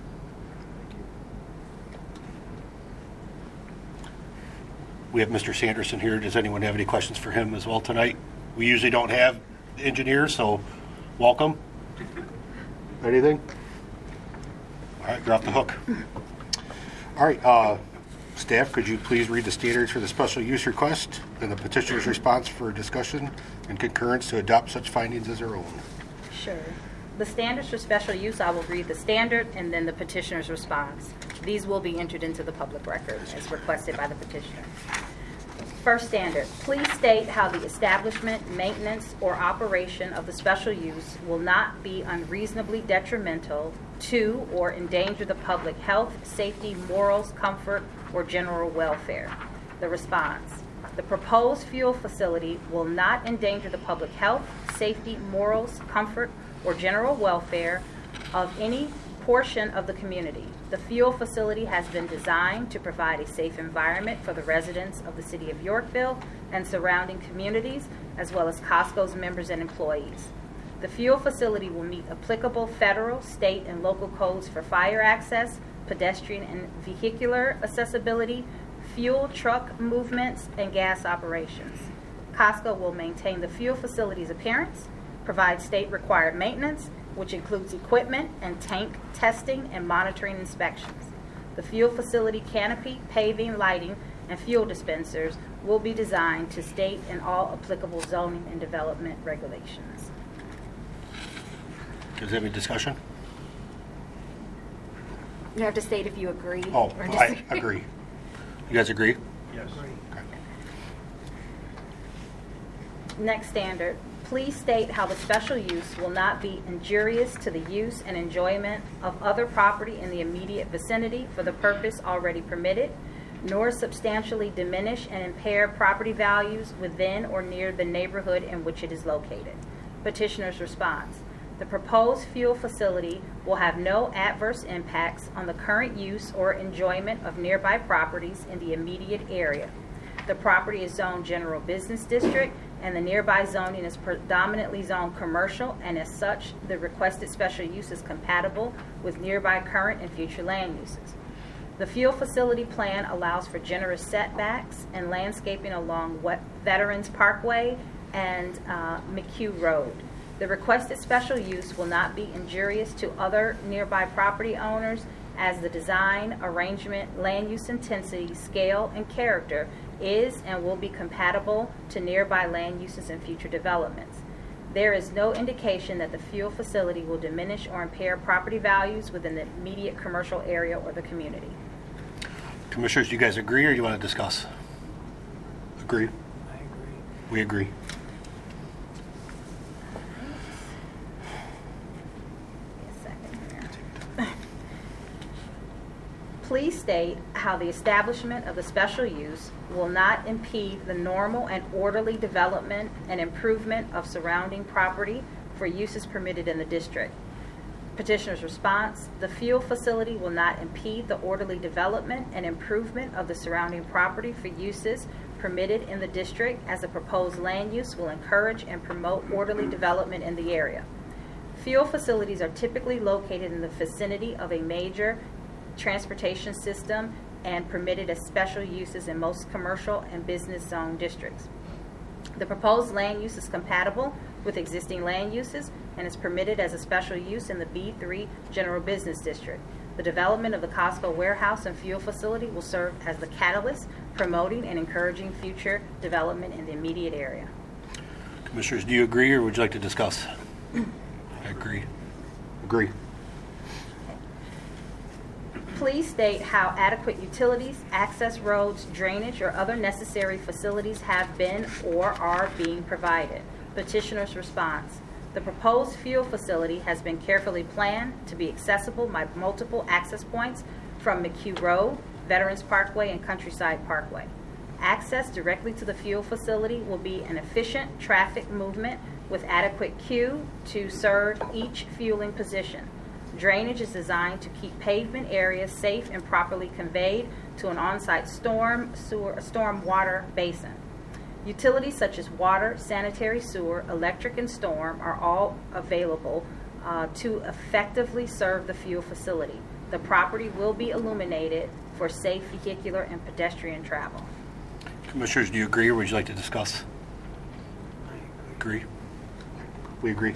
We have Mr. Sanderson here. Does anyone have any questions for him as well tonight? We usually don't have engineers, so welcome. Anything? All right, you're off the hook. All right, staff, could you please read the standards for the special use request and the petitioner's response for discussion and concurrence to adopt such findings as their own? Sure. The standards for special use, I will read the standard and then the petitioner's response. These will be entered into the public record as requested by the petitioner. First standard, please state how the establishment, maintenance, or operation of the special use will not be unreasonably detrimental to or endanger the public health, safety, morals, comfort, or general welfare. The response, the proposed fuel facility will not endanger the public health, safety, morals, comfort, or general welfare of any portion of the community. The fuel facility has been designed to provide a safe environment for the residents of the city of Yorkville and surrounding communities, as well as Costco's members and employees. The fuel facility will meet applicable federal, state, and local codes for fire access, pedestrian and vehicular accessibility, fuel truck movements, and gas operations. Costco will maintain the fuel facility's appearance, provide state-required maintenance, which includes equipment and tank testing and monitoring inspections. The fuel facility canopy, paving, lighting, and fuel dispensers will be designed to state in all applicable zoning and development regulations. Does have any discussion? You have to state if you agree. Oh, or I disagree. agree. You guys agree? Yes. Okay. Next standard, please state how the special use will not be injurious to the use and enjoyment of other property in the immediate vicinity for the purpose already permitted, nor substantially diminish and impair property values within or near the neighborhood in which it is located. Petitioner's response. The proposed fuel facility will have no adverse impacts on the current use or enjoyment of nearby properties in the immediate area. The property is zoned general business district, and the nearby zoning is predominantly zoned commercial, and as such, the requested special use is compatible with nearby current and future land uses. The fuel facility plan allows for generous setbacks and landscaping along Veterans Parkway and McHugh Road. The requested special use will not be injurious to other nearby property owners, as the design, arrangement, land use intensity, scale, and character is and will be compatible to nearby land uses and future developments. There is no indication that the fuel facility will diminish or impair property values within the immediate commercial area or the community. Commissioners, do you guys agree or do you want to discuss? Agree? I agree. We agree. Please state how the establishment of the special use will not impede the normal and orderly development and improvement of surrounding property for uses permitted in the district. Petitioner's response, the fuel facility will not impede the orderly development and improvement of the surrounding property for uses permitted in the district, as the proposed land use will encourage and promote orderly development in the area. Fuel facilities are typically located in the vicinity of a major transportation system and permitted as special uses in most commercial and business zone districts. The proposed land use is compatible with existing land uses and is permitted as a special use in the B3 General Business District. The development of the Costco warehouse and fuel facility will serve as the catalyst promoting and encouraging future development in the immediate area. Commissioners, do you agree or would you like to discuss? I agree. Agree. Please state how adequate utilities, access roads, drainage, or other necessary facilities have been or are being provided. Petitioner's response. The proposed fuel facility has been carefully planned to be accessible by multiple access points from McHugh Road, Veterans Parkway, and Countryside Parkway. Access directly to the fuel facility will be an efficient traffic movement with adequate queue to serve each fueling position. Drainage is designed to keep pavement areas safe and properly conveyed to an on-site storm water basin. Utilities such as water, sanitary sewer, electric, and storm are all available to effectively serve the fuel facility. The property will be illuminated for safe vehicular and pedestrian travel. Commissioners, do you agree or would you like to discuss? Agree. We agree.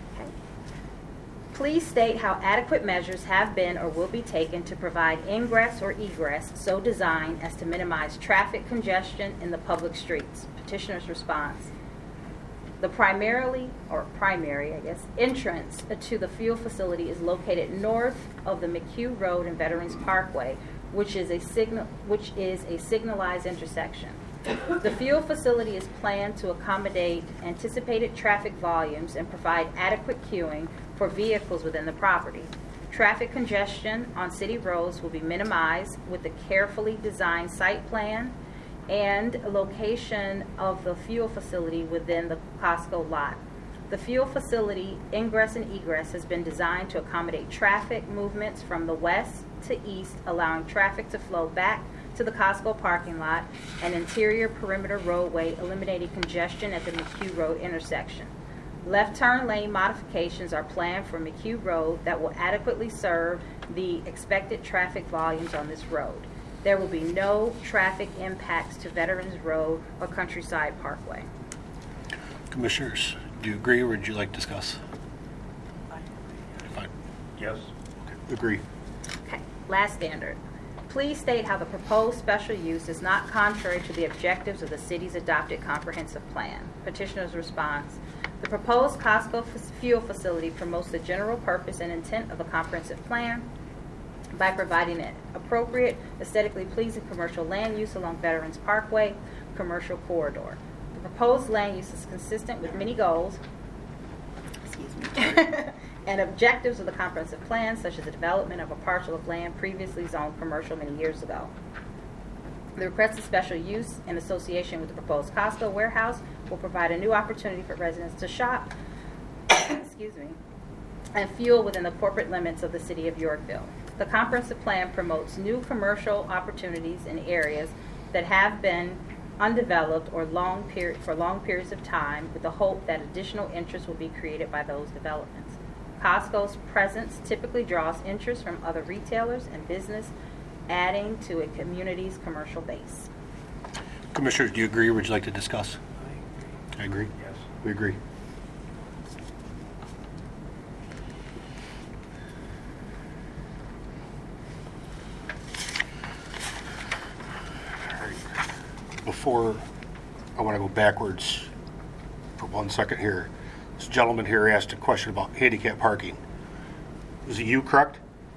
Please state how adequate measures have been or will be taken to provide ingress or egress so designed as to minimize traffic congestion in the public streets. Petitioner's response. The primary entrance to the fuel facility is located north of the McHugh Road and Veterans Parkway, which is a signalized intersection. The fuel facility is planned to accommodate anticipated traffic volumes and provide adequate queuing for vehicles within the property. Traffic congestion on city roads will be minimized with the carefully designed site plan and location of the fuel facility within the Costco lot. The fuel facility ingress and egress has been designed to accommodate traffic movements from the west to east, allowing traffic to flow back to the Costco parking lot and interior perimeter roadway, eliminating congestion at the McHugh Road intersection. Left turn lane modifications are planned for McHugh Road that will adequately serve the expected traffic volumes on this road. There will be no traffic impacts to Veterans Road or Countryside Parkway. Commissioners, do you agree or would you like to discuss? Fine. Yes. Okay. Agree. Okay, last standard. Please state how the proposed special use is not contrary to the objectives of the city's adopted comprehensive plan. Petitioner's response. The proposed Costco fuel facility promotes the general purpose and intent of the comprehensive plan by providing an appropriate, aesthetically pleasing commercial land use along Veterans Parkway commercial corridor. The proposed land use is consistent with many goals and objectives of the comprehensive plan, such as the development of a parcel of land previously zoned commercial many years ago. The requested special use in association with the proposed Costco warehouse will provide a new opportunity for residents to shop and fuel within the corporate limits of the city of Yorkville. The comprehensive plan promotes new commercial opportunities in areas that have been undeveloped or for long periods of time, with the hope that additional interest will be created by those developments. Costco's presence typically draws interest from other retailers and business, adding to a community's commercial base. Commissioners, do you agree or would you like to discuss? I agree. Yes. We agree. All right. Before, I want to go backwards for 1 second here. This gentleman here asked a question about handicap parking. Was it you, correct?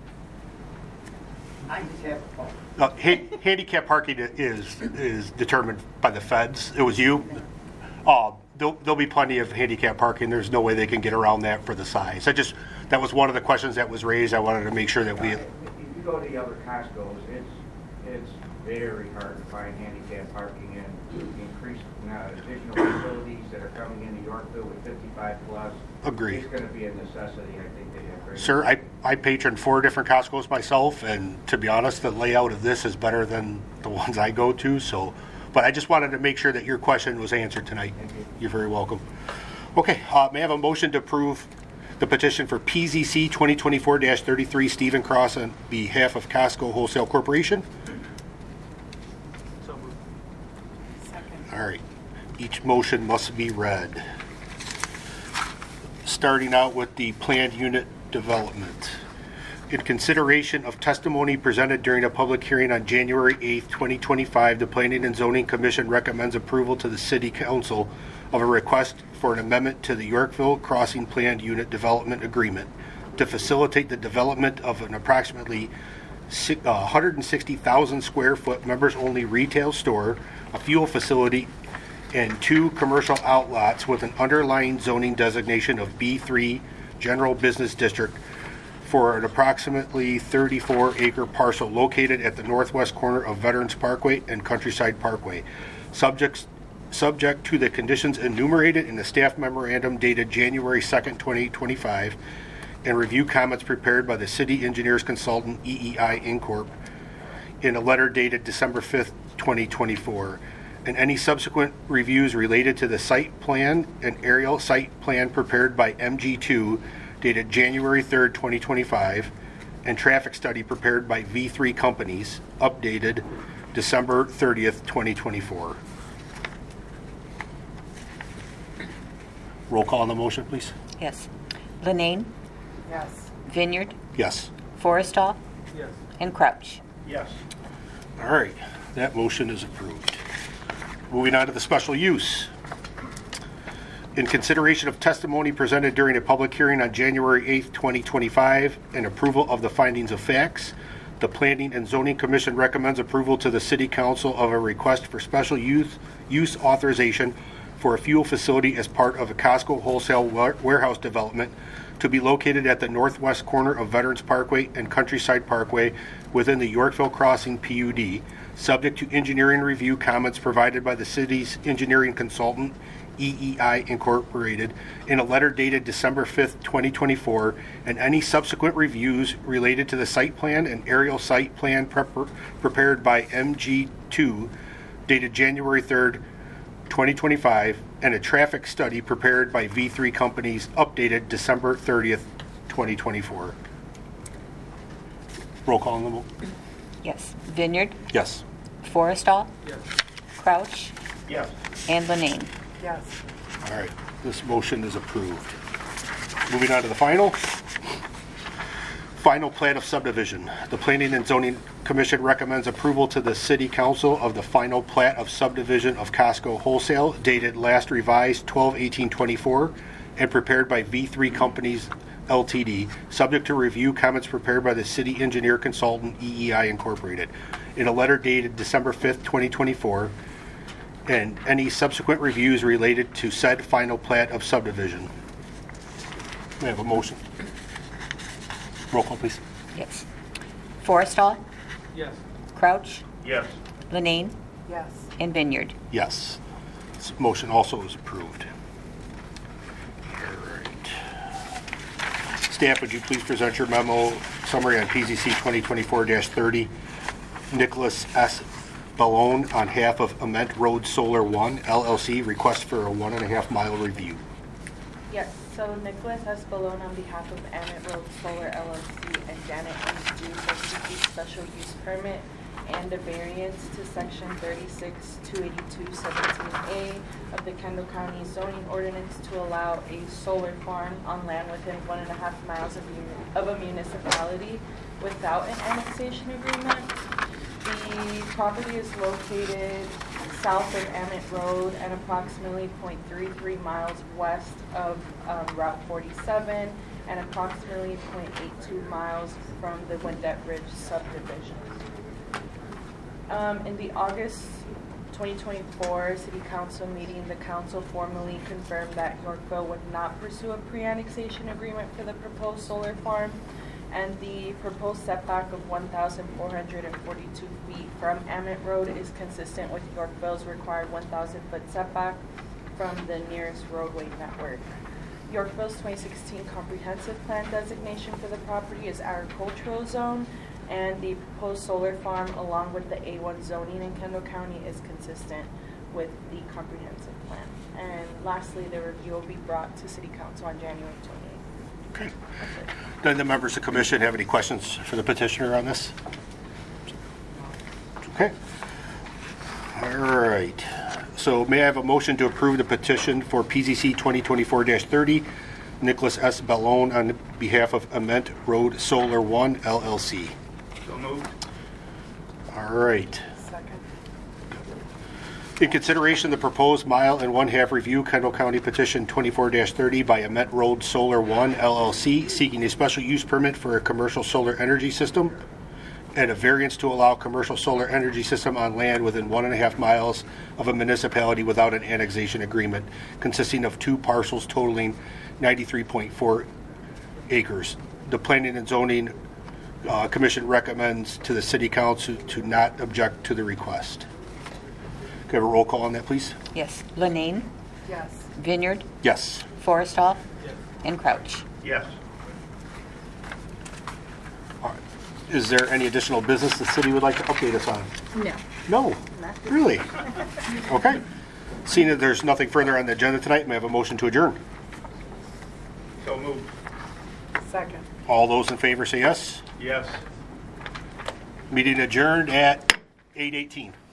I just have a phone. Handicap parking is determined by the feds. It was you? There'll be plenty of handicap parking. There's no way they can get around that for the size. That was one of the questions that was raised. I wanted to make sure that we... If you go to the other Costco's, it's very hard to find handicap parking, and increased additional facilities that are coming into Yorkville with 55 plus. Agree. It's going to be a necessity. I think they have great. Sir, I patron 4 different Costco's myself, and to be honest, the layout of this is better than the ones I go to. So, but I just wanted to make sure that your question was answered tonight. Thank you. You're very welcome. Okay, may I have a motion to approve the petition for PZC 2024-33 Stephen Cross on behalf of Costco Wholesale Corporation? So moved. All right. Each motion must be read. Starting out with the planned unit development. In consideration of testimony presented during a public hearing on January 8, 2025, the Planning and Zoning Commission recommends approval to the City Council of a request for an amendment to the Yorkville Crossing Planned Unit Development Agreement to facilitate the development of an approximately 160,000 square foot members-only retail store, a fuel facility, and 2 commercial outlots with an underlying zoning designation of B3 General Business District for an approximately 34-acre parcel located at the northwest corner of Veterans Parkway and Countryside Parkway, subject to the conditions enumerated in the staff memorandum dated January 2nd, 2025, and review comments prepared by the city engineers consultant EEI Incorp. in a letter dated December 5th, 2024. And any subsequent reviews related to the site plan and aerial site plan prepared by MG2 dated January 3rd, 2025, and traffic study prepared by V3 Companies, updated December 30th, 2024. Roll call on the motion, please. Yes. Linane, Yes. Vineyard, Yes. Forrestall, Yes. and Crouch. Yes. All right, that motion is approved. Moving on to the special use. In consideration of testimony presented during a public hearing on January 8th, 2025, and approval of the findings of facts, the Planning and Zoning Commission recommends approval to the City Council of a request for special use authorization for a fuel facility as part of a Costco wholesale warehouse development to be located at the northwest corner of Veterans Parkway and Countryside Parkway within the Yorkville Crossing PUD, subject to engineering review comments provided by the city's engineering consultant, EEI Incorporated, in a letter dated December 5th, 2024, and any subsequent reviews related to the site plan and aerial site plan prepared by MG2, dated January 3rd, 2025, and a traffic study prepared by V3 Companies, updated December 30th, 2024. Roll call on the motion. Yes. Vineyard, Yes. Forrestall, Yes. Crouch, Yes. and Linane. Yes. All right, this motion is approved. Moving on to the final. Final plat of subdivision. The Planning and Zoning Commission recommends approval to the City Council of the final plat of subdivision of Costco Wholesale dated last revised 12/18/24 and prepared by V3 Companies LTD, subject to review comments prepared by the City Engineer Consultant EEI Incorporated in a letter dated December 5th, 2024, and any subsequent reviews related to said final plat of subdivision. May I have a motion? Roll call, please. Yes. Forrestall, Yes. Crouch, Yes. Lenane, Yes. and Vineyard. Yes. This motion also is approved. All right. Staff, would you please present your memo summary on PZC 2024-30, Nicholas S. Ballone on behalf of Ament Road Solar 1, LLC, request for a 1.5-mile review. Yes, so Nicholas S. Ballone on behalf of Emmett Road Solar LLC and Janet M. Hughes has seeking special use permit and a variance to section 36-282-17A of the Kendall County zoning ordinance to allow a solar farm on land within 1.5 miles of a municipality without an annexation agreement. The property is located south of Emmett Road and approximately 0.33 miles west of Route 47 and approximately 0.82 miles from the Windette Ridge subdivision. In the August 2024 City Council meeting, the Council formally confirmed that Yorkville would not pursue a pre-annexation agreement for the proposed solar farm, and the proposed setback of 1,442 feet from Emmett Road is consistent with Yorkville's required 1,000-foot setback from the nearest roadway network. Yorkville's 2016 comprehensive plan designation for the property is agricultural zone, and the proposed solar farm, along with the A1 zoning in Kendall County, is consistent with the comprehensive plan. And lastly, the review will be brought to City Council on January 28th. Okay. Do the members of the commission have any questions for the petitioner on this? Okay. All right. So may I have a motion to approve the petition for PZC 2024-30, Nicholas S. Ballone on behalf of Ament Road Solar 1, LLC? So moved. All right. Second. In consideration of the proposed 1.5 mile review, Kendall County Petition 24-30 by Ament Road Solar 1, LLC, seeking a special use permit for a commercial solar energy system and a variance to allow commercial solar energy system on land within 1.5 miles of a municipality without an annexation agreement, consisting of 2 parcels totaling 93.4 acres. The Planning and Zoning Commission recommends to the City Council to not object to the request. Can I have a roll call on that, please? Yes. Lenane, Yes. Vineyard, Yes. Forrestall, and Crouch. Yes. All right. Is there any additional business the city would like to update us on? No. No? Really? Okay. Seeing that there's nothing further on the agenda tonight, may I have a motion to adjourn? So moved. Second. All those in favor say yes. Yes. Meeting adjourned at 8:18.